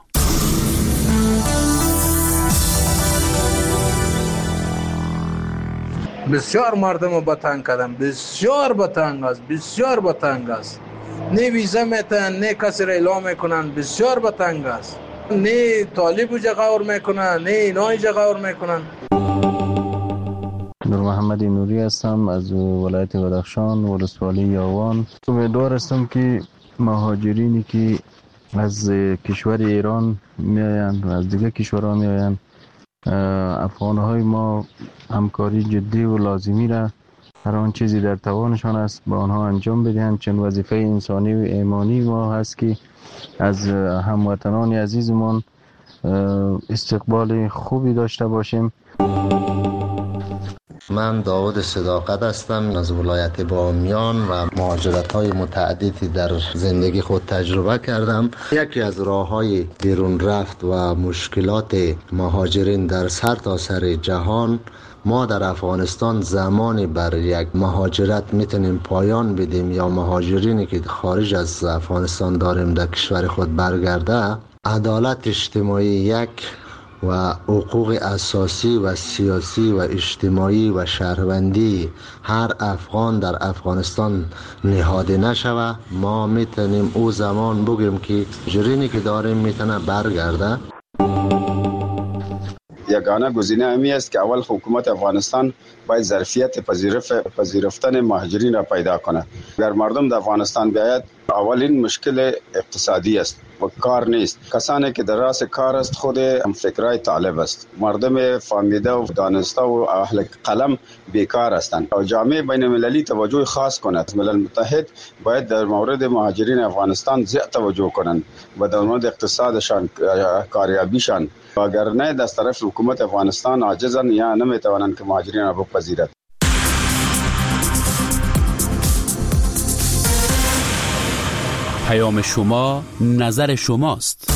بسیار مردم رو بتنگ کردن، بسیار بتنگ است. نه ویزا میتن، نه کسی را اعلام میکنن، بسیار بتنگ است. نه طالب جغور میکنن، نه اینای جغور میکنن. نور محمد نوری هستم از ولایت بدخشان، ولسوالی یاوان. امیدوار هستم که مهاجرینی که از کشور ایران میآیند و از دیگر کشورها میآیند، افغان‌های ما همکاری جدی و لازمی را هر آن چیزی در توانشان است با آنها انجام بدهند، چون وظیفه انسانی و ایمانی ما هست که از هموطنان عزیزمان استقبال خوبی داشته باشیم. من داود صداقت هستم از ولایت بامیان و مهاجرت‌های متعددی در زندگی خود تجربه کردم. یکی از راه‌های بیرون رفت و مشکلات مهاجرین در سرتاسر جهان، ما در افغانستان زمانی بر یک مهاجرت میتونیم پایان بدیم یا مهاجرینی که خارج از افغانستان داریم در کشور خود برگرده، عدالت اجتماعی یک و حقوق اساسی و سیاسی و اجتماعی و شهروندی هر افغان در افغانستان نهاده نشوه، ما میتونیم او زمان بگیم که جرینی که داریم میتونه برگرده. یگانه گزینه همی است که اول حکومت افغانستان باید ظرفیت پذیرفتن مهاجرین را پیدا کنه. اگر مردم در افغانستان بیاید، اولین مشکل اقتصادی است و کار نیست. کسانی که در راس کار است خود هم فکرای طالب است. مردم فهمیده و دانسته و اهل قلم بیکار هستند. و جامعه بین المللی توجه خاص کند. ملل متحد باید در مورد مهاجرین افغانستان زیاد توجه کنند و در مورد اقتصادشان، کاریابیشان. اگر نه، از طرف حکومت افغانستان عاجزند یا نمیتوانند که مهاجرین را بپذیرند. پیام شما، نظر شماست.